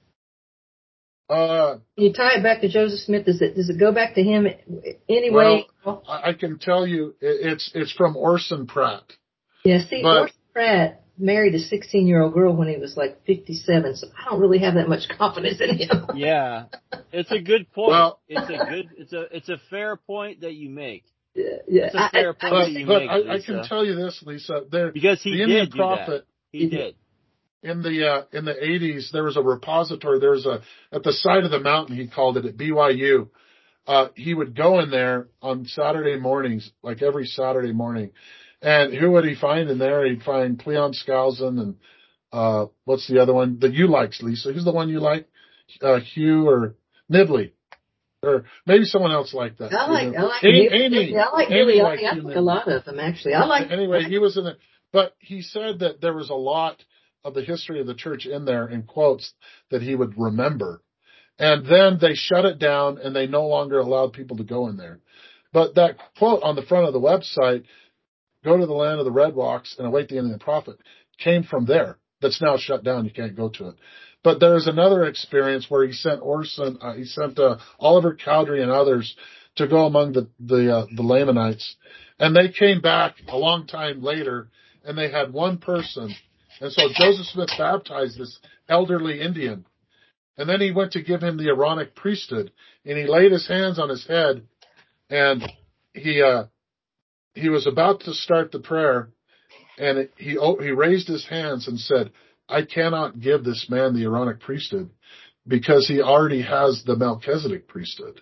Uh, you tie it back to Joseph Smith. Does it does it go back to him anyway? Well, I can tell you, it's it's from Orson Pratt. Yeah, see, but, Orson Pratt married a sixteen-year-old girl when he was like fifty-seven, so I don't really have that much confidence in him. Yeah, it's a good point. Well, it's a good, it's a it's a fair point that you make. Yeah, yeah. It's a fair I, point but, that you but make, I, Lisa. I can tell you this, Lisa. There, because he the did Indian do prophet, that. He did. In the uh, in the eighties, there was a repository. There was a at the side of the mountain. He called it at B Y U. Uh, he would go in there on Saturday mornings, like every Saturday morning, and who would he find in there? He'd find Cleon Skousen and uh, what's the other one that you like, Lisa? Who's the one you like? Uh, Hugh or Nibley, or maybe someone else like that. I like, I like, Amy. Amy I like Amy. I like a lot of them actually. I like. Anyway, he was in it, but he said that there was a lot of the history of the church in there in quotes that he would remember. And then they shut it down and they no longer allowed people to go in there. But that quote on the front of the website, go to the land of the red walks and await the Indian prophet, came from there. That's now shut down. You can't go to it. But there's another experience where he sent Orson, uh, he sent uh, Oliver Cowdery and others to go among the, the, uh, the Lamanites. And they came back a long time later and they had one person. And so Joseph Smith baptized this elderly Indian. And then he went to give him the Aaronic priesthood. And he laid his hands on his head. And he uh, he was about to start the prayer. And it, he he raised his hands and said, I cannot give this man the Aaronic priesthood because he already has the Melchizedek priesthood.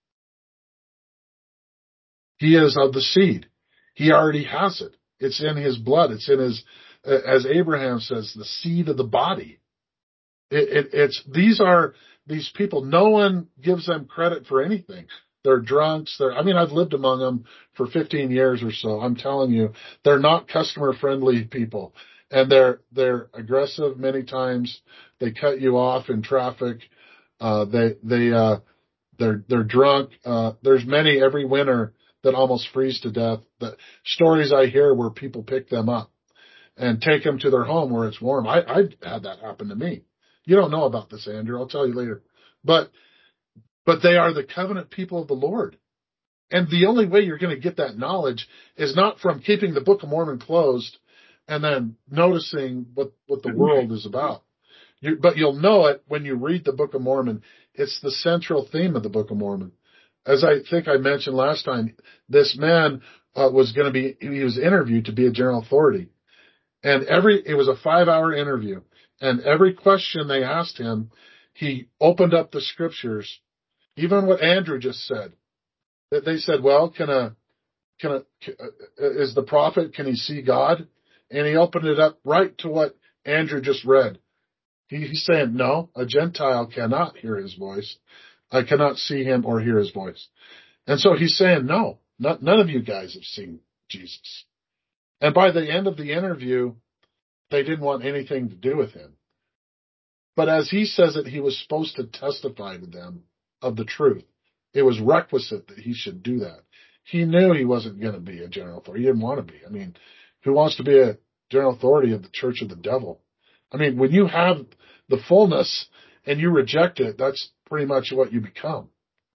He is of the seed. He already has it. It's in his blood. It's in his, as Abraham says, the seed of the body. It, it, it's, these are, these people, no one gives them credit for anything. They're drunks. They're, I mean, I've lived among them for fifteen years or so. I'm telling you, they're not customer friendly people. And they're, they're aggressive many times. They cut you off in traffic. Uh, they, they, uh, they're, they're drunk. Uh, there's many every winter that almost freeze to death. The stories I hear where people pick them up and take them to their home where it's warm. I, I've had that happen to me. You don't know about this, Andrew. I'll tell you later. But, but they are the covenant people of the Lord. And the only way you're going to get that knowledge is not from keeping the Book of Mormon closed and then noticing what, what the world is about. You, but you'll know it when you read the Book of Mormon. It's the central theme of the Book of Mormon. As I think I mentioned last time, this man uh, was going to be, he was interviewed to be a general authority. And every, it was a five hour interview. And every question they asked him, he opened up the scriptures, even what Andrew just said. That they said, well, can a, can a, is the prophet, can he see God? And he opened it up right to what Andrew just read. He, he's saying, no, a Gentile cannot hear his voice. I cannot see him or hear his voice. And so he's saying, no, not, none of you guys have seen Jesus. And by the end of the interview, they didn't want anything to do with him. But as he says it, he was supposed to testify to them of the truth. It was requisite that he should do that. He knew he wasn't going to be a general authority. He didn't want to be. I mean, who wants to be a general authority of the church of the devil? I mean, when you have the fullness and you reject it, that's pretty much what you become.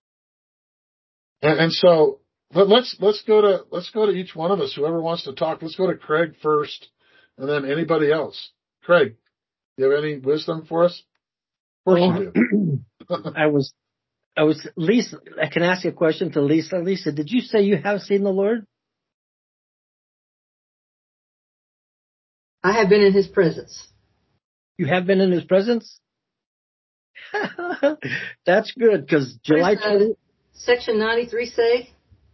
And, and so but let's let's go to let's go to each one of us. Whoever wants to talk, let's go to Craig first, and then anybody else. Craig, do you have any wisdom for us? Of course well, you do. I was, I was Lisa. I can ask a question to Lisa. Lisa, did you say you have seen the Lord? I have been in his presence. You have been in his presence? That's good, because July What does, uh, twentieth. Section ninety-three say?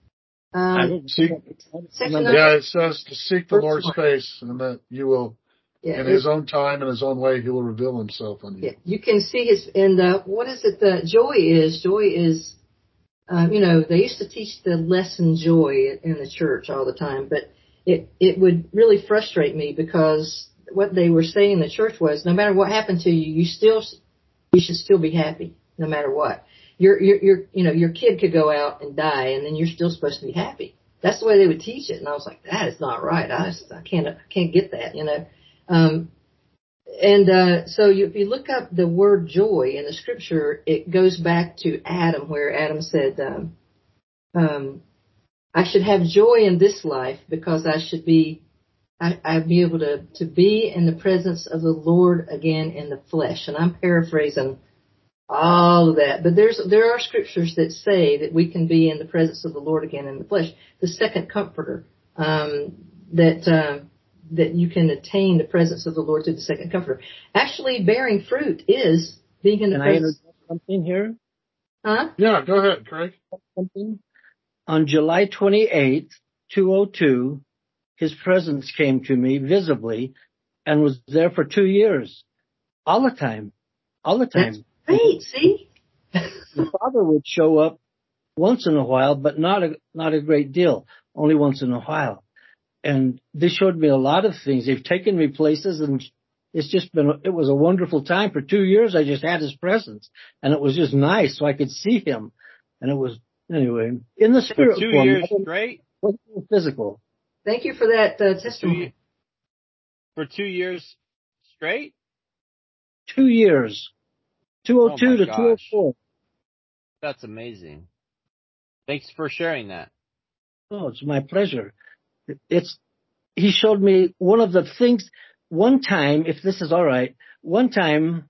I Um, don't, See, I don't Section remember. yeah, it says to seek the First Lord's one. face, and that you will, Yeah, in it, his own time and his own way, he will reveal himself unto yeah, you. you can see his, and uh, what is it that joy is? Joy is, um, you know, they used to teach the lesson joy in the church all the time, but it, it would really frustrate me because what they were saying in the church was no matter what happened to you, you still, you should still be happy no matter what. Your, your, your, you know, your kid could go out and die and then you're still supposed to be happy. That's the way they would teach it. And I was like, that is not right. I just, I can't, I can't get that, you know. Um, and, uh, so you, if you look up the word joy in the scripture, it goes back to Adam, where Adam said, um, um, I should have joy in this life because I should be, I, I'd be able to, to be in the presence of the Lord again in the flesh. And I'm paraphrasing all of that. But there's, there are scriptures that say that we can be in the presence of the Lord again in the flesh. The second comforter, um, that, um, that you can attain the presence of the Lord through the second comforter. Actually, bearing fruit is being in the Can I presence. interject something here? Huh? Yeah, go ahead, Craig. Something? On July twenty-eighth, two oh two, his presence came to me visibly and was there for two years. All the time. All the That's time. great. See? The Father would show up once in a while, but not a, not a great deal. Only once in a while. And they showed me a lot of things. They've taken me places, and it's just been, it was a wonderful time. For two years, I just had his presence, and it was just nice, so I could see him. And it was, anyway, in the For spirit two form. years It straight? wasn't physical. Thank you for that uh, For two, testimony. for two years straight? Two years. Oh my two oh two to gosh. two oh four. That's amazing. Thanks for sharing that. Oh, it's my pleasure. It's, he showed me one of the things, one time, if this is all right, one time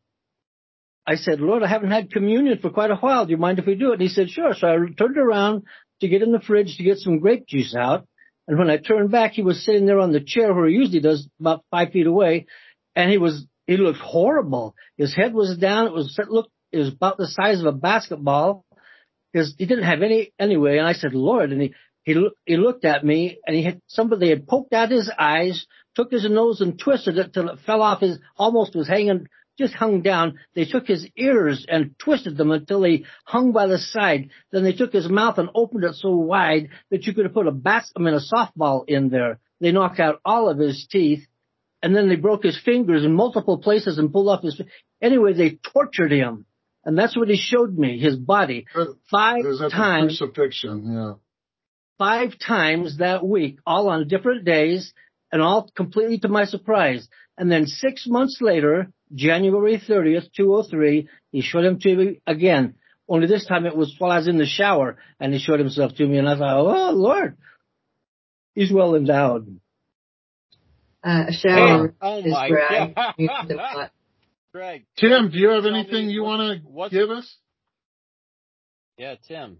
I said, Lord, I haven't had communion for quite a while. Do you mind if we do it? And he said, sure. So I turned around to get in the fridge to get some grape juice out. And when I turned back, he was sitting there on the chair where he usually does, about five feet away. And he was, he looked horrible. His head was down. It was, look, it was about the size of a basketball. His, he didn't have any, anyway. And I said, Lord, and he, he, he looked at me, and he had, somebody had poked out his eyes, took his nose and twisted it till it fell off his, almost was hanging, just hung down. They took his ears and twisted them until they hung by the side. Then they took his mouth and opened it so wide that you could have put a bas- I mean, a softball in there. They knocked out all of his teeth, and then they broke his fingers in multiple places and pulled off his, anyway, they tortured him. And that's what he showed me, his body. Five It was at times. the crucifixion, yeah. Five times that week, all on different days, and all completely to my surprise. And then six months later, January thirtieth, two oh three, he showed him to me again. Only this time it was while I was in the shower, and he showed himself to me, and I thought, oh, Lord, he's well endowed. Uh, a shower Hey, oh is my where I God. use a lot. Greg. Tim, do you have Tell anything me you what- want to what's- give us? Yeah, Tim.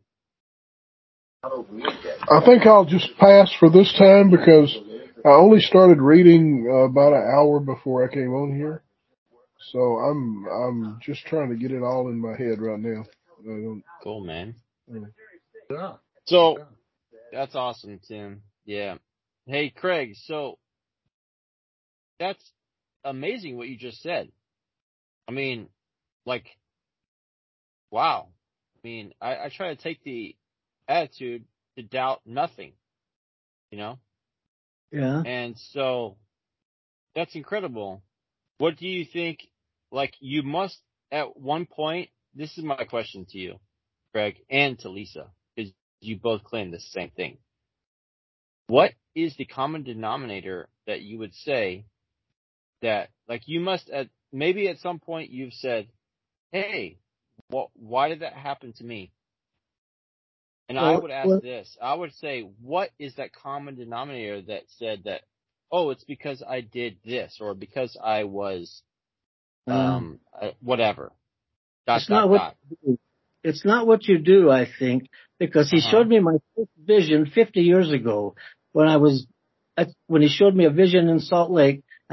I think I'll just pass for this time because I only started reading uh, about an hour before I came on here. So I'm I'm just trying to get it all in my head right now. I don't, Cool, man. uh, Yeah. So, Yeah. that's awesome, Tim. Yeah. Hey, Craig, so that's amazing what you just said. I mean, like, wow. I mean, I, I try to take the attitude to doubt nothing, you know? Yeah. And so that's incredible. What do you think? Like, you must, at one point, this is my question to you, Greg, and to Lisa, because you both claim the same thing. What is the common denominator that you would say that, like, you must, at maybe at some point you've said, hey, what, why did that happen to me? And I Well, would ask well, this. I would say, what is that common denominator that said that, oh, it's because I did this, or because I was, um, uh, whatever. Dot, it's dot, not what dot. you do. It's not what you do, I think, because he Uh-huh. showed me my first vision fifty years ago when I was, when he showed me a vision in Salt Lake.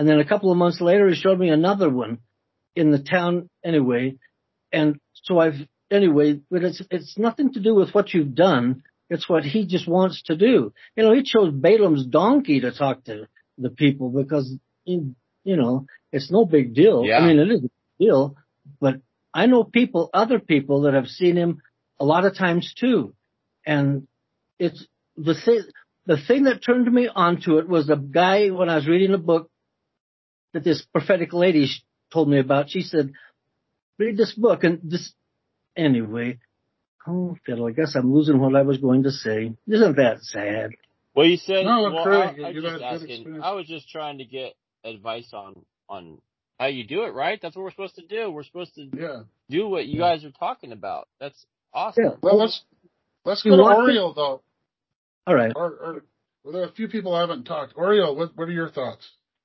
And then a couple of months later, he showed me another one in the town anyway. And so I've, anyway, but it's, it's nothing to do with what you've done. It's what he just wants to do. You know, he chose Balaam's donkey to talk to the people because, you know, it's no big deal. Yeah. I mean, it is a big deal, but I know people, other people that have seen him a lot of times too. And it's the thing, the thing that turned me onto it was a guy when I was reading a book that this prophetic lady told me about. She said, read this book and this, anyway. Oh, Phil, I guess I'm losing what I was going to say. Isn't that sad? Well, you said, No, well, Craig, I, I you just had good asking, experience. I was just trying to get advice on, on how you do it, right? That's what we're supposed to do. We're supposed to Yeah. do what you Yeah. guys are talking about. That's awesome. Yeah. Well, let's let's You go to want to- Oriel though. All right. Or, or well, there are a few people I haven't talked. Oriel, what what are your thoughts?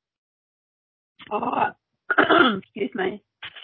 Oh, excuse me.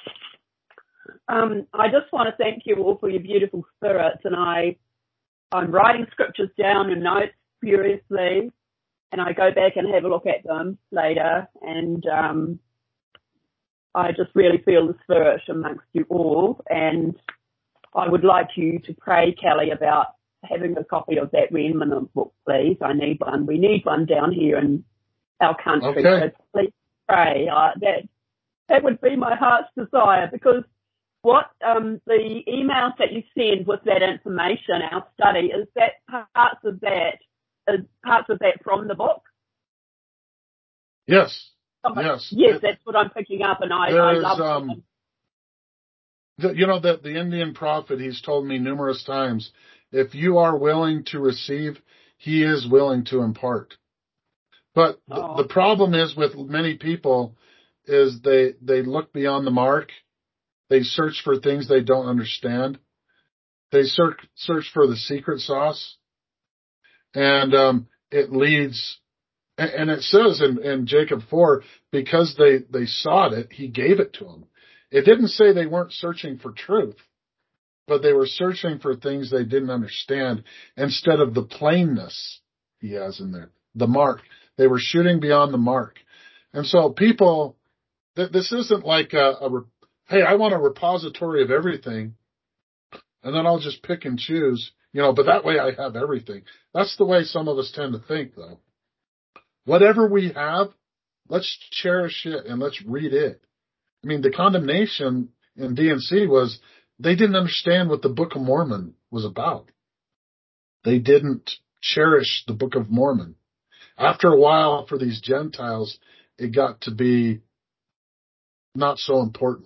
Um, I just want to thank you all for your beautiful spirits, and I, I'm writing scriptures down in notes furiously, and I go back and have a look at them later, and um, I just really feel the spirit amongst you all, and I would like you to pray, Kelly, about having a copy of that Remnant book, please. I need one. We need one down here in our country. Okay. So please pray. Uh, that that would be my heart's desire, because what um, the emails that you send with that information, our study, is that parts of that, is parts of that from the book? Yes. Somebody- Yes. Yes, It- that's what I'm picking up, and I, There I is, love um, it. The, you know, that the Indian prophet, he's told me numerous times, if you are willing to receive, he is willing to impart. But th- Oh. the problem is with many people is they, they look beyond the mark. They search for things they don't understand. They search, search for the secret sauce. And, um, it leads, and, and it says in, in Jacob four, because they, they sought it, he gave it to them. It didn't say they weren't searching for truth, but they were searching for things they didn't understand instead of the plainness he has in there, the mark. They were shooting beyond the mark. And so people, th- this isn't like a, a, hey, I want a repository of everything, and then I'll just pick and choose, you know, but that way I have everything. That's the way some of us tend to think, though. Whatever we have, let's cherish it and let's read it. I mean, the condemnation in D and C was they didn't understand what the Book of Mormon was about. They didn't cherish the Book of Mormon. After a while, for these Gentiles, it got to be not so important.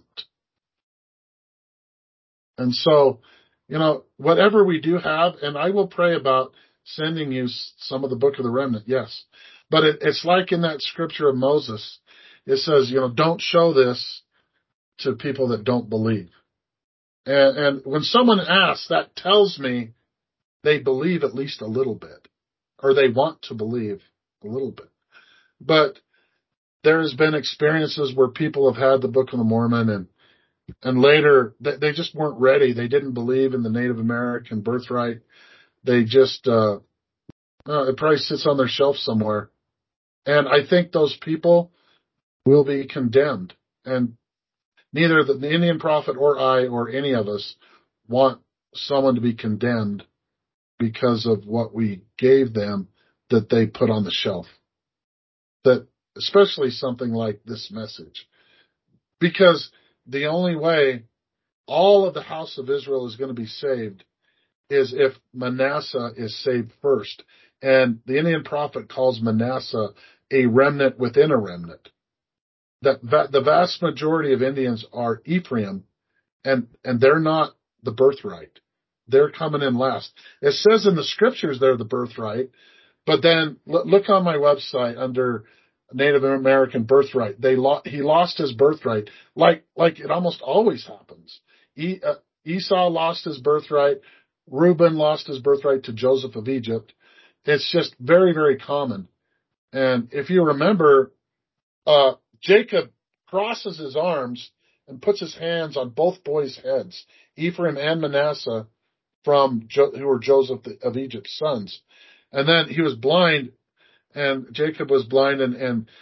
And so, you know, whatever we do have, and I will pray about sending you some of the Book of the Remnant, yes. But it, it's like in that scripture of Moses. It says, you know, don't show this to people that don't believe. And, and when someone asks, that tells me they believe at least a little bit, or they want to believe a little bit. But there has been experiences where people have had the Book of the Mormon, and and later they, they just weren't ready. They didn't believe in the Native American birthright. They just uh, uh, it probably sits on their shelf somewhere. And I think those people will be condemned. And neither the, the Indian prophet or I or any of us want someone to be condemned because of what we gave them that they put on the shelf. That, especially something like this message. Because the only way all of the house of Israel is going to be saved is if Manasseh is saved first. And the Indian prophet calls Manasseh a remnant within a remnant. That the vast majority of Indians are Ephraim, and, and they're not the birthright. They're coming in last. It says in the scriptures they're the birthright, but then look on my website under Native American birthright. They lo- he lost his birthright, like like it almost always happens. E- uh, Esau lost his birthright. Reuben lost his birthright to Joseph of Egypt. It's just very, very common. And if you remember, uh, Jacob crosses his arms and puts his hands on both boys' heads, Ephraim and Manasseh, from jo- who were Joseph of Egypt's sons. And then he was blind, and Jacob was blind and, and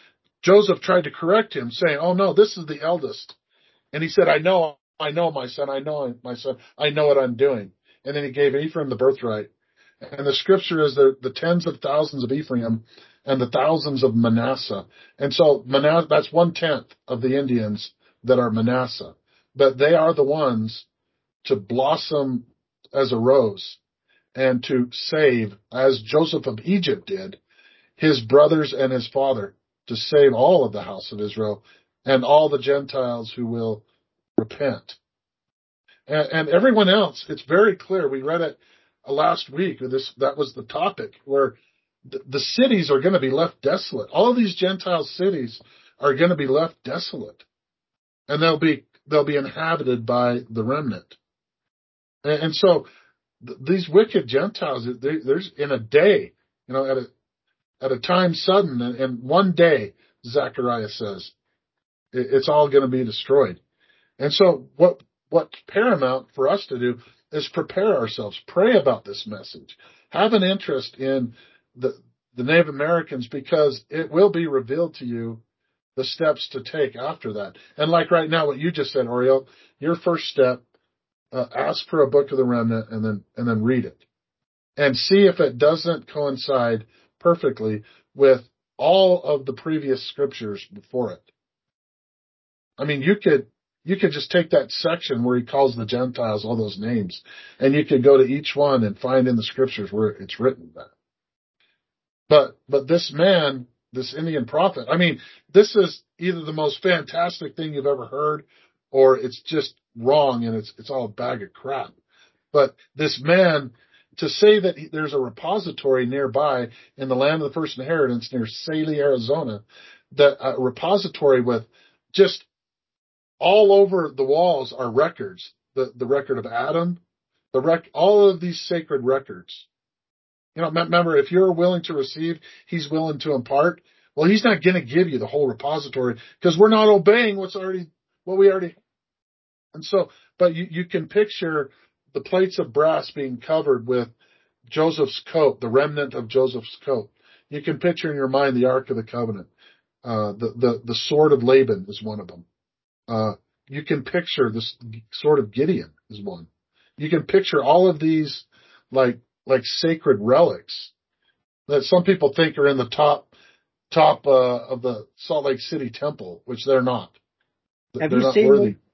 Joseph tried to correct him, saying, oh, no, this is the eldest. And he said, I know, I know, my son, I know, my son, I know what I'm doing. And then he gave Ephraim the birthright. And the scripture is the, the tens of thousands of Ephraim and the thousands of Manasseh. And so Manasseh, that's one-tenth of the Indians that are Manasseh. But they are the ones to blossom as a rose and to save, as Joseph of Egypt did, his brothers and his father, to save all of the house of Israel and all the Gentiles who will repent. And, and everyone else, it's very clear. We read it last week. This that was the topic, where the, the cities are going to be left desolate. All of these Gentile cities are going to be left desolate, and they'll be they'll be inhabited by the remnant. And, and so th- these wicked Gentiles, they, there's in a day, you know, at a at a time sudden, and, and one day, Zechariah says, it, it's all going to be destroyed. And so what what's paramount for us to do is prepare ourselves, pray about this message, have an interest in the the Native Americans, because it will be revealed to you the steps to take after that. And like right now, what you just said, Oriel, your first step, uh, ask for a book of the remnant and then and then read it and see if it doesn't coincide perfectly with all of the previous scriptures before it. I mean, you could you could just take that section where he calls the Gentiles all those names, and you could go to each one and find in the scriptures where it's written that. But but this man, this Indian prophet, I mean, this is either the most fantastic thing you've ever heard, or it's just wrong and it's it's all a bag of crap. But this man, to say that he, there's a repository nearby in the land of the first inheritance near Saley, Arizona, that a repository with just all over the walls are records, the, the record of Adam, the rec, all of these sacred records. You know, remember, if you're willing to receive, he's willing to impart. Well, he's not going to give you the whole repository because we're not obeying what's already, what we already. And so, but you, you can picture the plates of brass being covered with Joseph's coat, the remnant of Joseph's coat. You can picture in your mind the Ark of the Covenant. Uh, the, the, the sword of Laban is one of them. Uh, you can picture this sword of Gideon is one. You can picture all of these like, like sacred relics that some people think are in the top, top, uh, of the Salt Lake City temple, which they're not. Have they're you not seen worthy. them?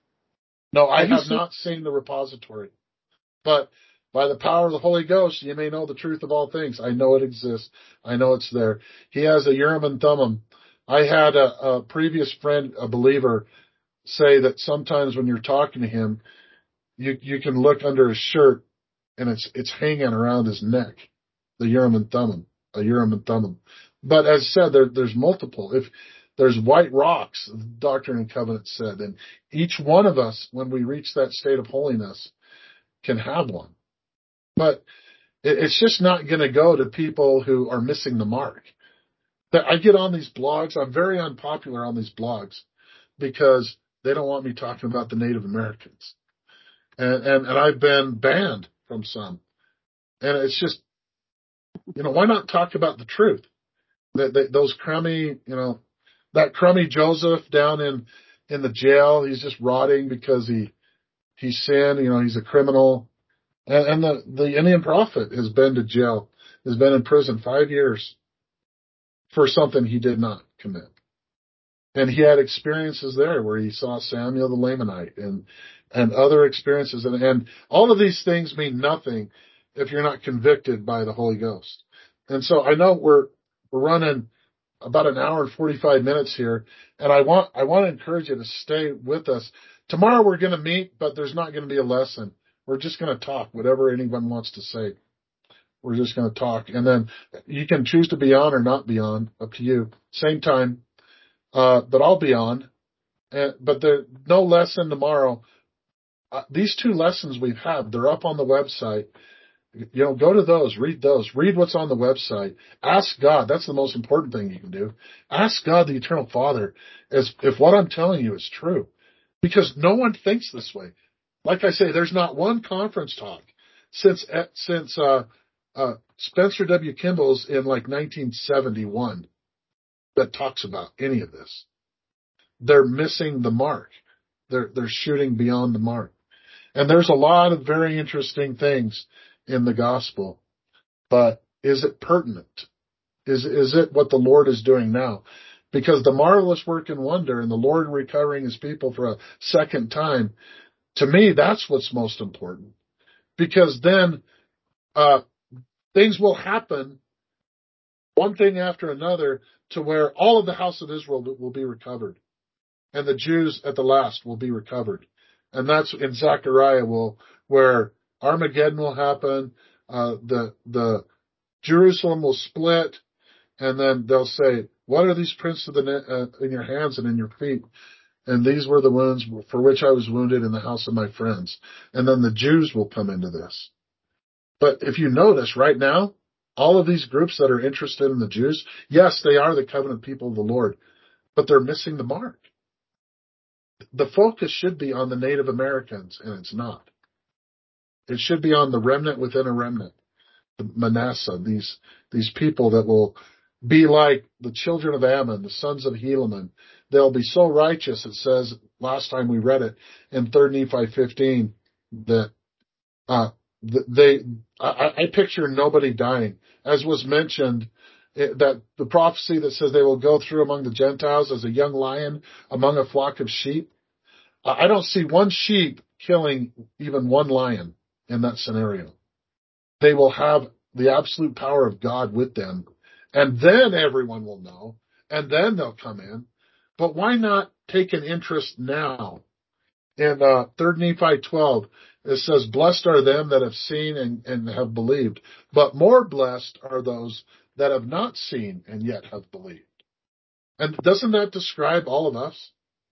No, I Have you have seen- not seen the repository, but by the power of the Holy Ghost, you may know the truth of all things. I know it exists. I know it's there. He has a Urim and Thummim. I had a, a previous friend, a believer, say that sometimes when you're talking to him, you you can look under his shirt and it's it's hanging around his neck, the Urim and Thummim, a Urim and Thummim. But as said, there, there's multiple. If there's white rocks, Doctrine and Covenants said, and each one of us, when we reach that state of holiness, can have one. But it, it's just not going to go to people who are missing the mark. I get on these blogs. I'm very unpopular on these blogs because they don't want me talking about the Native Americans. And, and, and I've been banned from some. And it's just, you know, why not talk about the truth? That, that those crummy, you know, that crummy Joseph down in, in the jail, he's just rotting because he, he sinned, you know, he's a criminal. And, and the, the Indian prophet has been to jail, has been in prison five years for something he did not commit. And he had experiences there where he saw Samuel the Lamanite and, and other experiences. And, and all of these things mean nothing if you're not convicted by the Holy Ghost. And so I know we're, we're running about an hour and forty-five minutes here. And I want, I want to encourage you to stay with us. Tomorrow we're going to meet, but there's not going to be a lesson. We're just going to talk, whatever anyone wants to say. We're just going to talk. And then you can choose to be on or not be on, up to you. Same time. Uh, but I'll be on. Uh, but there's no lesson tomorrow. Uh, these two lessons we've had, they're up on the website. You know, go to those, read those, read what's on the website. Ask God. That's the most important thing you can do. Ask God, the Eternal Father, as if what I'm telling you is true. Because no one thinks this way. Like I say, there's not one conference talk since, since, uh, uh, Spencer W. Kimball's in like nineteen seventy-one. that talks about any of this. They're missing the mark. They're, they're shooting beyond the mark. And there's a lot of very interesting things in the gospel, but is it pertinent? Is, is it what the Lord is doing now? Because the marvelous work and wonder and the Lord recovering his people for a second time, to me, that's what's most important. Because then, uh, things will happen, one thing after another, to where all of the house of Israel will be recovered. And the Jews at the last will be recovered. And that's in Zechariah will, where Armageddon will happen, uh, the, the Jerusalem will split, and then they'll say, what are these prints of the, uh, in your hands and in your feet? And these were the wounds for which I was wounded in the house of my friends. And then the Jews will come into this. But if you notice right now, all of these groups that are interested in the Jews, yes, they are the covenant people of the Lord, but they're missing the mark. The focus should be on the Native Americans, and it's not. It should be on the remnant within a remnant, the Manasseh, these, these people that will be like the children of Ammon, the sons of Helaman. They'll be so righteous, it says, last time we read it in Third Nephi fifteen, that uh, they, I, I picture nobody dying. As was mentioned, it, that the prophecy that says they will go through among the Gentiles as a young lion among a flock of sheep. I don't see one sheep killing even one lion in that scenario. They will have the absolute power of God with them, and then everyone will know, and then they'll come in. But why not take an interest now? In uh, Third Nephi twelve, it says, blessed are them that have seen and, and have believed, but more blessed are those that have not seen and yet have believed. And doesn't that describe all of us?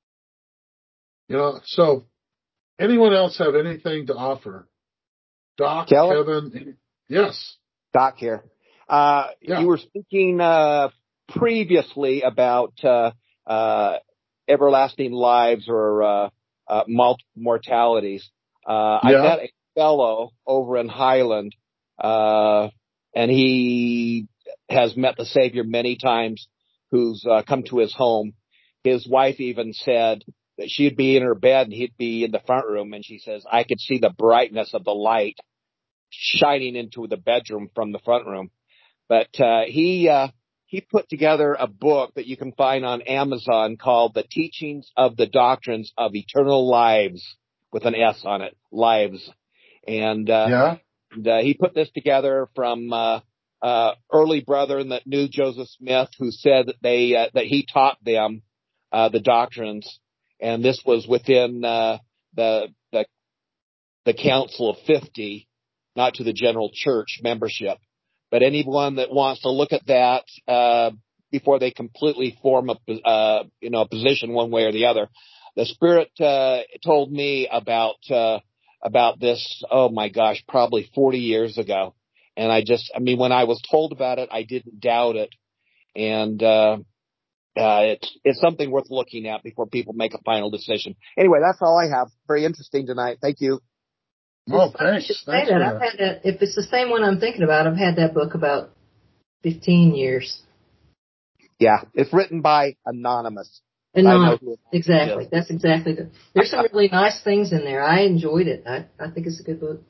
You know, so anyone else have anything to offer? Doc, Keller? Kevin? Yes. Doc here. Uh, Yeah. You were speaking uh, previously about uh, uh, everlasting lives or uh, uh, mortalities. Uh, Yeah. I met a fellow over in Highland, uh, and he has met the Savior many times, who's uh, come to his home. His wife even said that she'd be in her bed and he'd be in the front room, and she says, I could see the brightness of the light shining into the bedroom from the front room. But uh, he uh, he put together a book that you can find on Amazon called The Teachings of the Doctrines of Eternal Lives, with an S on it, Lives. And, uh, Yeah. and uh, he put this together from uh, uh, early brethren that knew Joseph Smith, who said that they uh, that he taught them uh, the doctrines. And this was within uh, the the the Council of fifty, not to the general church membership. But anyone that wants to look at that uh, before they completely form a uh, you know a position one way or the other, the Spirit uh, told me about uh, about this. Oh my gosh, probably forty years ago, and I just I mean when I was told about it, I didn't doubt it, and uh, uh, it's it's something worth looking at before people make a final decision. Anyway, that's all I have. Very interesting tonight. Thank you. Oh, It's funny you should thanks. say Thanks that. for I've that. had that. If it's the same one I'm thinking about, I've had that book about fifteen years. Yeah, it's written by Anonymous. And I not know who Anonymous exactly. is. That's exactly the. There's some really nice things in there. I enjoyed it. I I think it's a good book.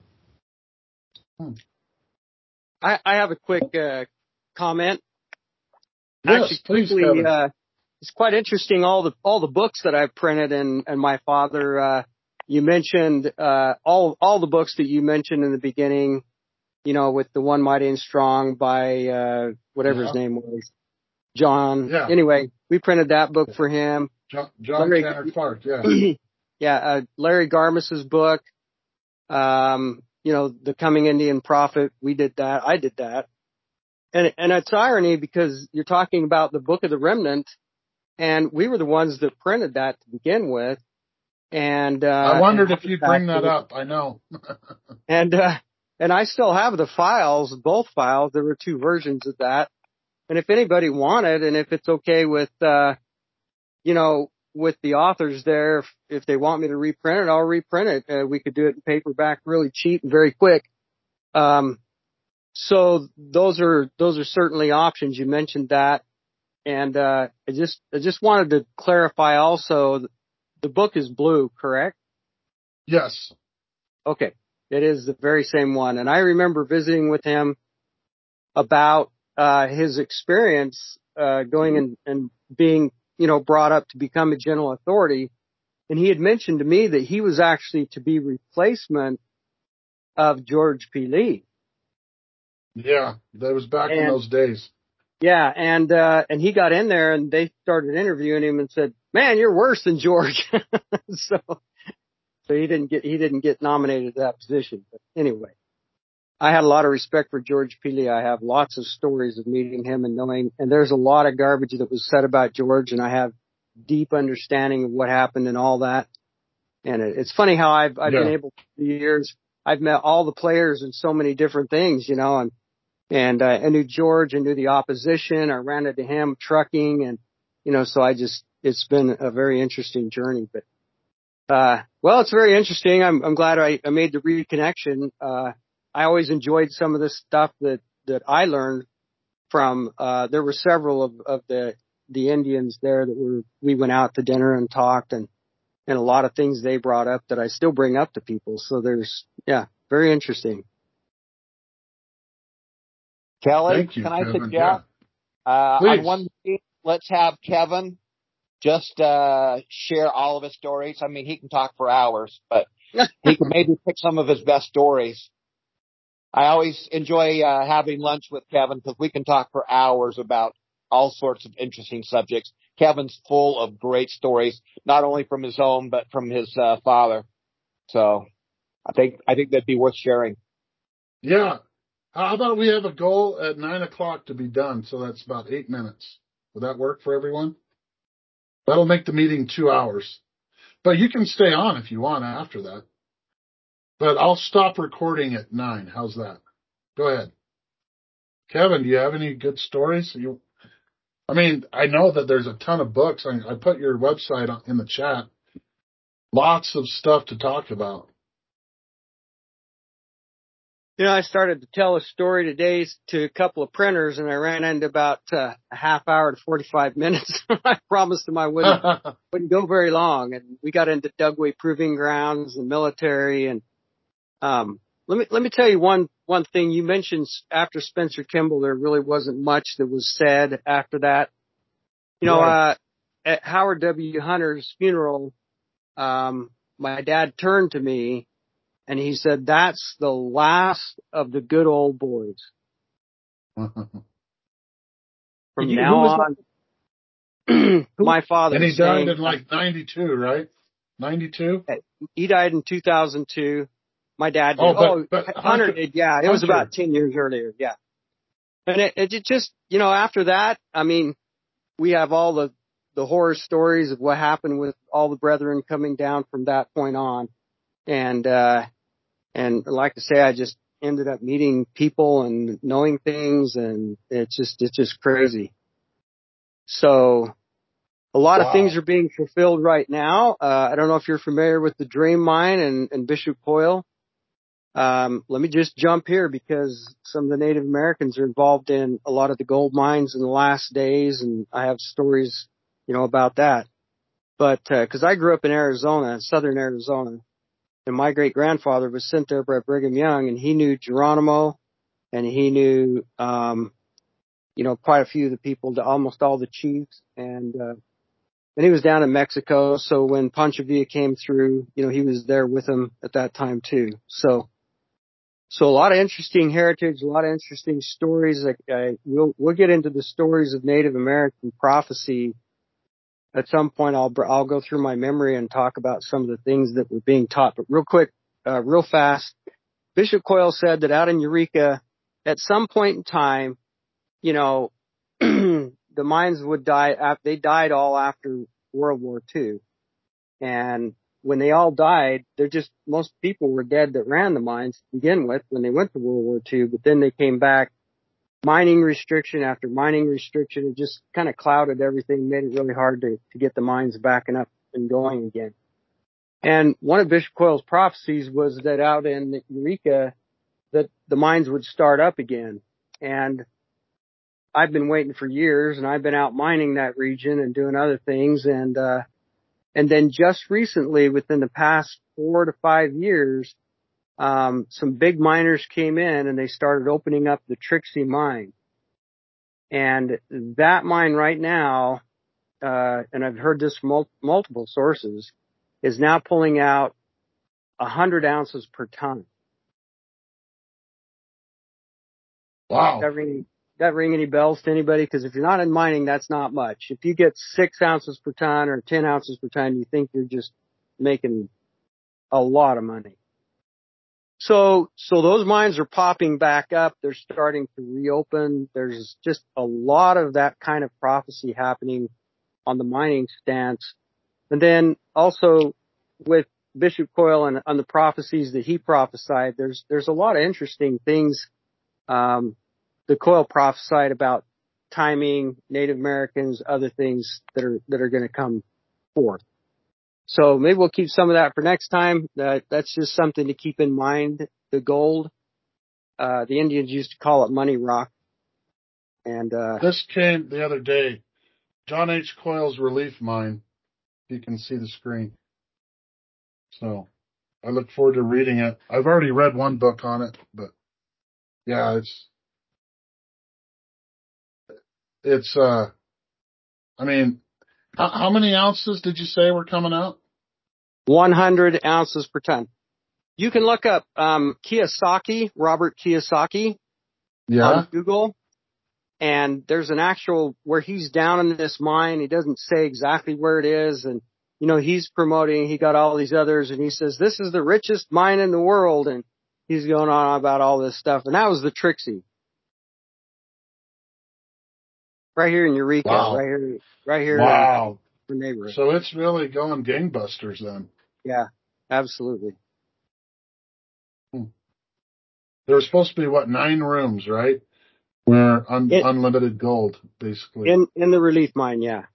I, I have a quick uh, comment. Yes, Actually, please, quickly, Kevin. uh, it's quite interesting. All the all the books that I've printed, and and my father. Uh, you mentioned uh, all all the books that you mentioned in the beginning. You know, with the One Mighty and Strong by uh, whatever Yeah. his name was, John. Yeah. Anyway, we printed that book for him. John, John Larry, Tanner Clark, yeah. yeah, uh, Larry Garmis's book. Um, you know, The Coming Indian Prophet. We did that. I did that. And and it's irony because you're talking about the Book of the Remnant, and we were the ones that printed that to begin with. And uh, I wondered and if you'd bring that up. I know. and uh, and I still have the files, both files. There were two versions of that. And if anybody wanted, and if it's okay with, uh, you know, with the authors there, if, if they want me to reprint it, I'll reprint it. Uh, we could do it in paperback really cheap and very quick. Um, so those are, those are certainly options. You mentioned that. And, uh, I just, I just wanted to clarify also, the book is blue, correct? Yes. Okay. It is the very same one. And I remember visiting with him about, uh, his experience, uh, going and, and being, you know, brought up to become a general authority. And he had mentioned to me that he was actually to be replacement of George P. Lee. Yeah. That was back in And those days. yeah, and, uh, and he got in there and they started interviewing him and said, man, you're worse than George. so, so he didn't get, he didn't get nominated to that position. But anyway, I had a lot of respect for George P. Lee. I have lots of stories of meeting him and knowing, and there's a lot of garbage that was said about George, and I have deep understanding of what happened and all that. And it, it's funny how I've, I've Yeah. been able through the years, I've met all the players in so many different things, you know, and, and, uh, I knew George, I knew the opposition, I ran into him trucking, and, you know, so I just, it's been a very interesting journey, but, uh, well, it's very interesting. I'm, I'm glad I, I made the reconnection. Uh, I always enjoyed some of the stuff that, that I learned from, uh, there were several of, of the, the Indians there that were, we went out to dinner and talked, and, and a lot of things they brought up that I still bring up to people. So there's, yeah, very interesting. Kelly, Thank you, can I Kevin. suggest, Yeah. uh, on Please. one meeting, let's have Kevin just, uh, share all of his stories. I mean, he can talk for hours, but he can maybe pick some of his best stories. I always enjoy, uh, having lunch with Kevin because we can talk for hours about all sorts of interesting subjects. Kevin's full of great stories, not only from his own, but from his, uh, father. So I think, I think that'd be worth sharing. Yeah. How about we have a goal at nine o'clock to be done? So that's about eight minutes. Would that work for everyone? That'll make the meeting two hours. But you can stay on if you want after that. But I'll stop recording at nine. How's that? Go ahead. Kevin, do you have any good stories? You, I mean, I know that there's a ton of books. I, I put your website in the chat. Lots of stuff to talk about. You know, I started to tell a story today to a couple of printers, and I ran into about uh, a half hour to forty-five minutes. I promised them I wouldn't wouldn't go very long, and we got into Dugway Proving Grounds, the military, and um, let me let me tell you one one thing. You mentioned after Spencer Kimball, there really wasn't much that was said after that. You know, Right. uh, at Howard W. Hunter's funeral, um, my dad turned to me. And he said, that's the last of the good old boys. From You, now who was on, who? my father And he was died saying, in like ninety-two, right? ninety-two? he died in two thousand two. My dad did. Oh, but, Oh, but Hunter Hunter, did. Yeah. It was Hunter. about ten years earlier. Yeah. And it, it just, you know, after that, I mean, we have all the, the horror stories of what happened with all the brethren coming down from that point on. And, uh, and like I say, I just ended up meeting people and knowing things, and it's just, it's just crazy. So a lot Wow. of things are being fulfilled right now. Uh, I don't know if you're familiar with the Dream Mine and, and Bishop Coyle. Um, let me just jump here because some of the Native Americans are involved in a lot of the gold mines in the last days, and I have stories, you know, about that. But, uh, cause I grew up in Arizona, southern Arizona, and my great grandfather was sent there by Brigham Young, and he knew Geronimo, and he knew, um, you know, quite a few of the people, almost all the chiefs, and, uh, and he was down in Mexico. So when Pancho Villa came through, you know, he was there with him at that time too. So, so a lot of interesting heritage, a lot of interesting stories. Like, I, we'll, we'll get into the stories of Native American prophecy. At some point, I'll, I'll go through my memory and talk about some of the things that were being taught. But real quick, uh, real fast, Bishop Coyle said that out in Eureka, at some point in time, you know, the mines would die. They died all after World War Two. And when they all died, they're just, most people were dead that ran the mines to begin with when they went to World War Two, but then they came back. Mining restriction after mining restriction, it just kind of clouded everything, made it really hard to, to get the mines backing up and going again. And one of Bishop Coyle's prophecies was that out in Eureka, that the mines would start up again. And I've been waiting for years, and I've been out mining that region and doing other things. And, uh, and then just recently, within the past four to five years, um, some big miners came in and they started opening up the Trixie mine. And that mine right now, uh, and I've heard this from mul- multiple sources, is now pulling out a hundred ounces per ton. Wow. That ring, that ring any bells to anybody? Because if you're not in mining, that's not much. If you get six ounces per ton or ten ounces per ton, you think you're just making a lot of money. So, so those mines are popping back up. They're starting to reopen. There's just a lot of that kind of prophecy happening on the mining stance. And then also with Bishop Coyle and on the prophecies that he prophesied, there's, there's a lot of interesting things. Um, the Coyle prophesied about timing, Native Americans, other things that are, that are going to come forth. So maybe we'll keep some of that for next time. That, that's just something to keep in mind. The gold, uh, the Indians used to call it money rock. And, uh, This came the other day. John H. Coyle's Relief Mine. You can see the screen. So I look forward to reading it. I've already read one book on it, but yeah, it's, it's, uh, I mean, how, how many ounces did you say were coming out? one hundred ounces per ton. You can look up, um, Kiyosaki, Robert Kiyosaki Yeah. on Google. And there's an actual where he's down in this mine. He doesn't say exactly where it is. And, you know, he's promoting, he got all these others and he says, this is the richest mine in the world. And he's going on about all this stuff. And that was the Trixie. Right here in Eureka. Wow. Right here, right here Wow. in the neighborhood. So it's really going gangbusters then. Yeah, absolutely. Hmm. There was supposed to be, what, nine rooms, right? Where un- it, unlimited gold, basically. In, in the relief mine, yeah.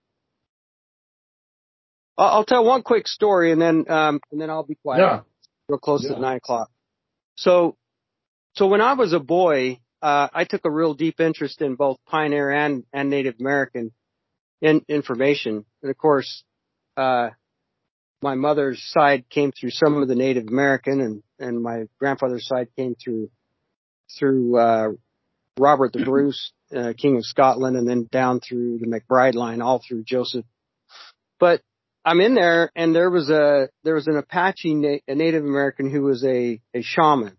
I'll, I'll tell one quick story and then, um, and then I'll be quiet. Yeah. Real close Yeah. at nine o'clock. So, so when I was a boy, uh, I took a real deep interest in both pioneer and, and Native American in, information. And of course, uh, my mother's side came through some of the Native American and, and my grandfather's side came through, through, uh, Robert the Bruce, uh, King of Scotland, and then down through the McBride line, all through Joseph. But I'm in there, and there was a there was an Apache, na- a Native American who was a a shaman,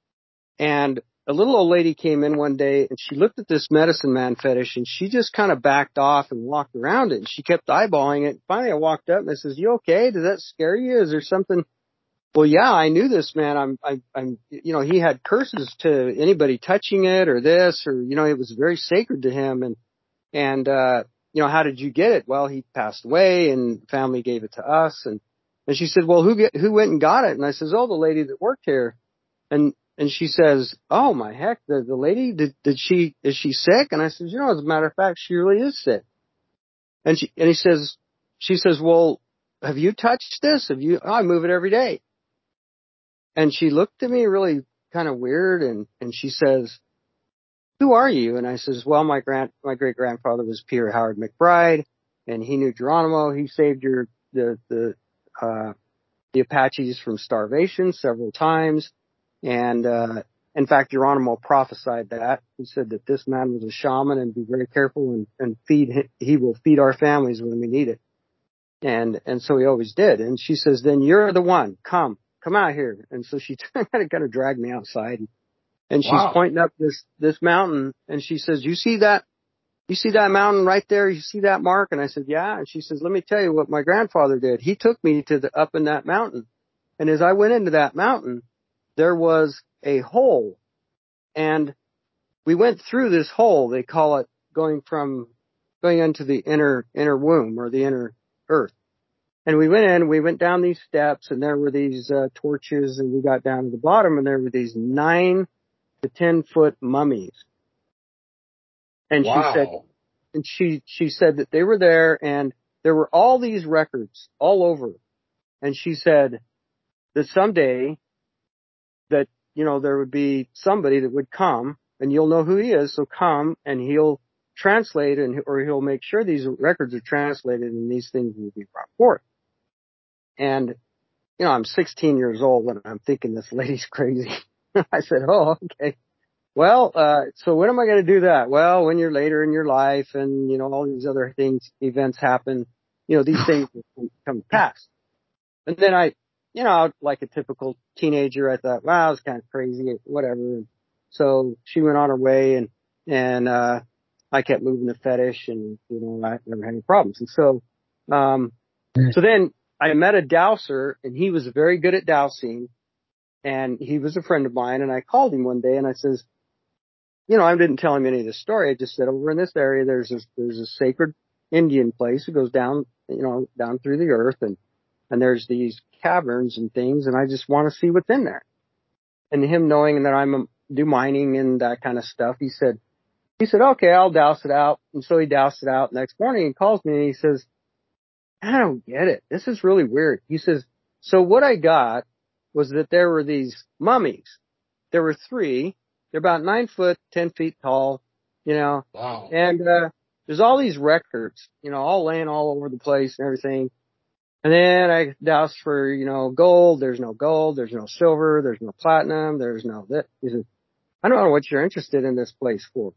and a little old lady came in one day, and she looked at this medicine man fetish, and she just kind of backed off and walked around it, and she kept eyeballing it. Finally, I walked up and I says, "You okay? Does that scare you? Is there something?" Well, yeah, I knew this man. I'm, I, I'm, you know, he had curses to anybody touching it or this, or, you know, it was very sacred to him. And, and, uh, you know, how did you get it? Well, he passed away and family gave it to us. And, and she said, well, who get, who went and got it? And I says, oh, the lady that worked here. And, and she says, oh my heck, the, the lady, did, did she, is she sick? And I says, you know, as a matter of fact, she really is sick. And she, and he says, she says, well, have you touched this? Have you, oh, I move it every day. And she looked at me really kind of weird and, and she says, who are you? And I says, well, my grand, my great grandfather was Peter Howard McBride and he knew Geronimo. He saved your, the, the, uh, the Apaches from starvation several times. And, uh, in fact, Geronimo prophesied that. He said that this man was a shaman and be very careful and, and feed, he will feed our families when we need it. And, and so he always did. And she says, then you're the one. Come. Come out here. And so she kind of kind of dragged me outside and, and she's Wow. pointing up this, this mountain and she says, you see that, you see that mountain right there? You see that mark? And I said, yeah. And she says, let me tell you what my grandfather did. He took me to the, up in that mountain. And as I went into that mountain, there was a hole and we went through this hole. They call it going from, going into the inner, inner womb or the inner earth. And we went in, we went down these steps and there were these uh, torches and we got down to the bottom and there were these nine to ten foot mummies. And Wow. she said, and she, she said that they were there and there were all these records all over. And she said that someday that, you know, there would be somebody that would come and you'll know who he is. So come and he'll, translate and or he'll make sure these records are translated and these things will be brought forth. And, you know, I'm sixteen years old and I'm thinking this lady's crazy. I said, oh, okay. Well, uh, so when am I going to do that? Well, when you're later in your life and, you know, all these other things, events happen, you know, these things will come to pass. And then I, you know, like a typical teenager, I thought, wow, it's kind of crazy, whatever. And so she went on her way and, and, uh, I kept moving the fetish and, you know, I never had any problems. And so, um, so then I met a dowser and he was very good at dowsing and he was a friend of mine and I called him one day and I says, you know, I didn't tell him any of the story. I just said over in this area, there's a, there's a sacred Indian place that goes down, you know, down through the earth and, and there's these caverns and things and I just want to see what's in there. And him knowing that I'm a, do mining and that kind of stuff, he said, he said, okay, I'll douse it out. And so he doused it out. Next morning he calls me and he says, I don't get it. This is really weird. He says, so what I got was that there were these mummies. There were three. They're about nine foot, ten feet tall, you know. Wow. And, uh, there's all these records, you know, all laying all over the place and everything. And then I doused for, you know, gold. There's no gold. There's no silver. There's no platinum. There's no this. He says, I don't know what you're interested in this place for.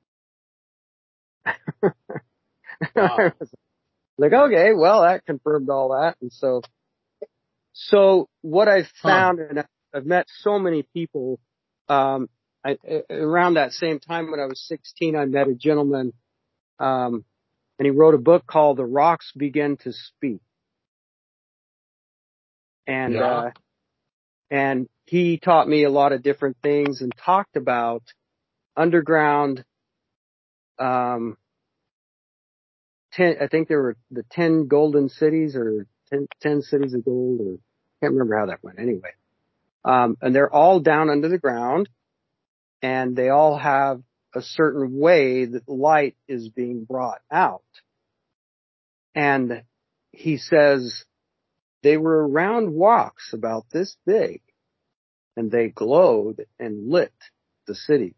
Wow. Like, okay, well, that confirmed all that. And so, so what I've found, huh. and I've met so many people, um, I, around that same time when I was sixteen, I met a gentleman, um, and he wrote a book called The Rocks Begin to Speak. And, yeah. uh, and he taught me a lot of different things and talked about underground, um, ten, I think there were the ten golden cities or ten, ten cities of gold or I can't remember how that went anyway. Um, and they're all down under the ground and they all have a certain way that light is being brought out. And he says they were round rocks about this big and they glowed and lit the cities.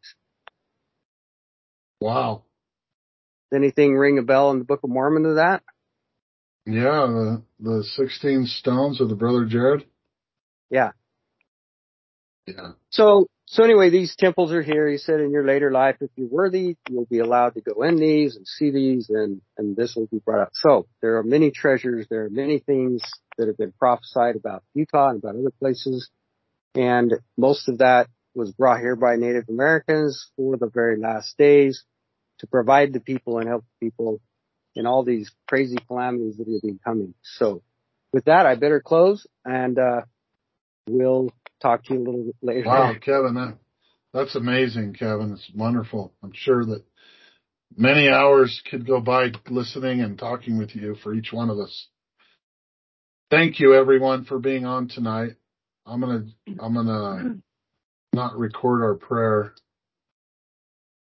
Wow. Anything ring a bell in the Book of Mormon to that? Yeah, the, the sixteen stones of the Brother Jared. Yeah. Yeah. So, so anyway, these temples are here. He said in your later life, if you're worthy, you'll be allowed to go in these and see these and, and this will be brought up. So there are many treasures. There are many things that have been prophesied about Utah and about other places. And most of that was brought here by Native Americans for the very last days to provide the people and help the people in all these crazy calamities that have been coming. So with that, I better close and, uh, we'll talk to you a little bit later. Wow, Kevin, that, that's amazing, Kevin. It's wonderful. I'm sure that many hours could go by listening and talking with you for each one of us. Thank you, everyone, for being on tonight. I'm gonna, I'm gonna not record our prayer.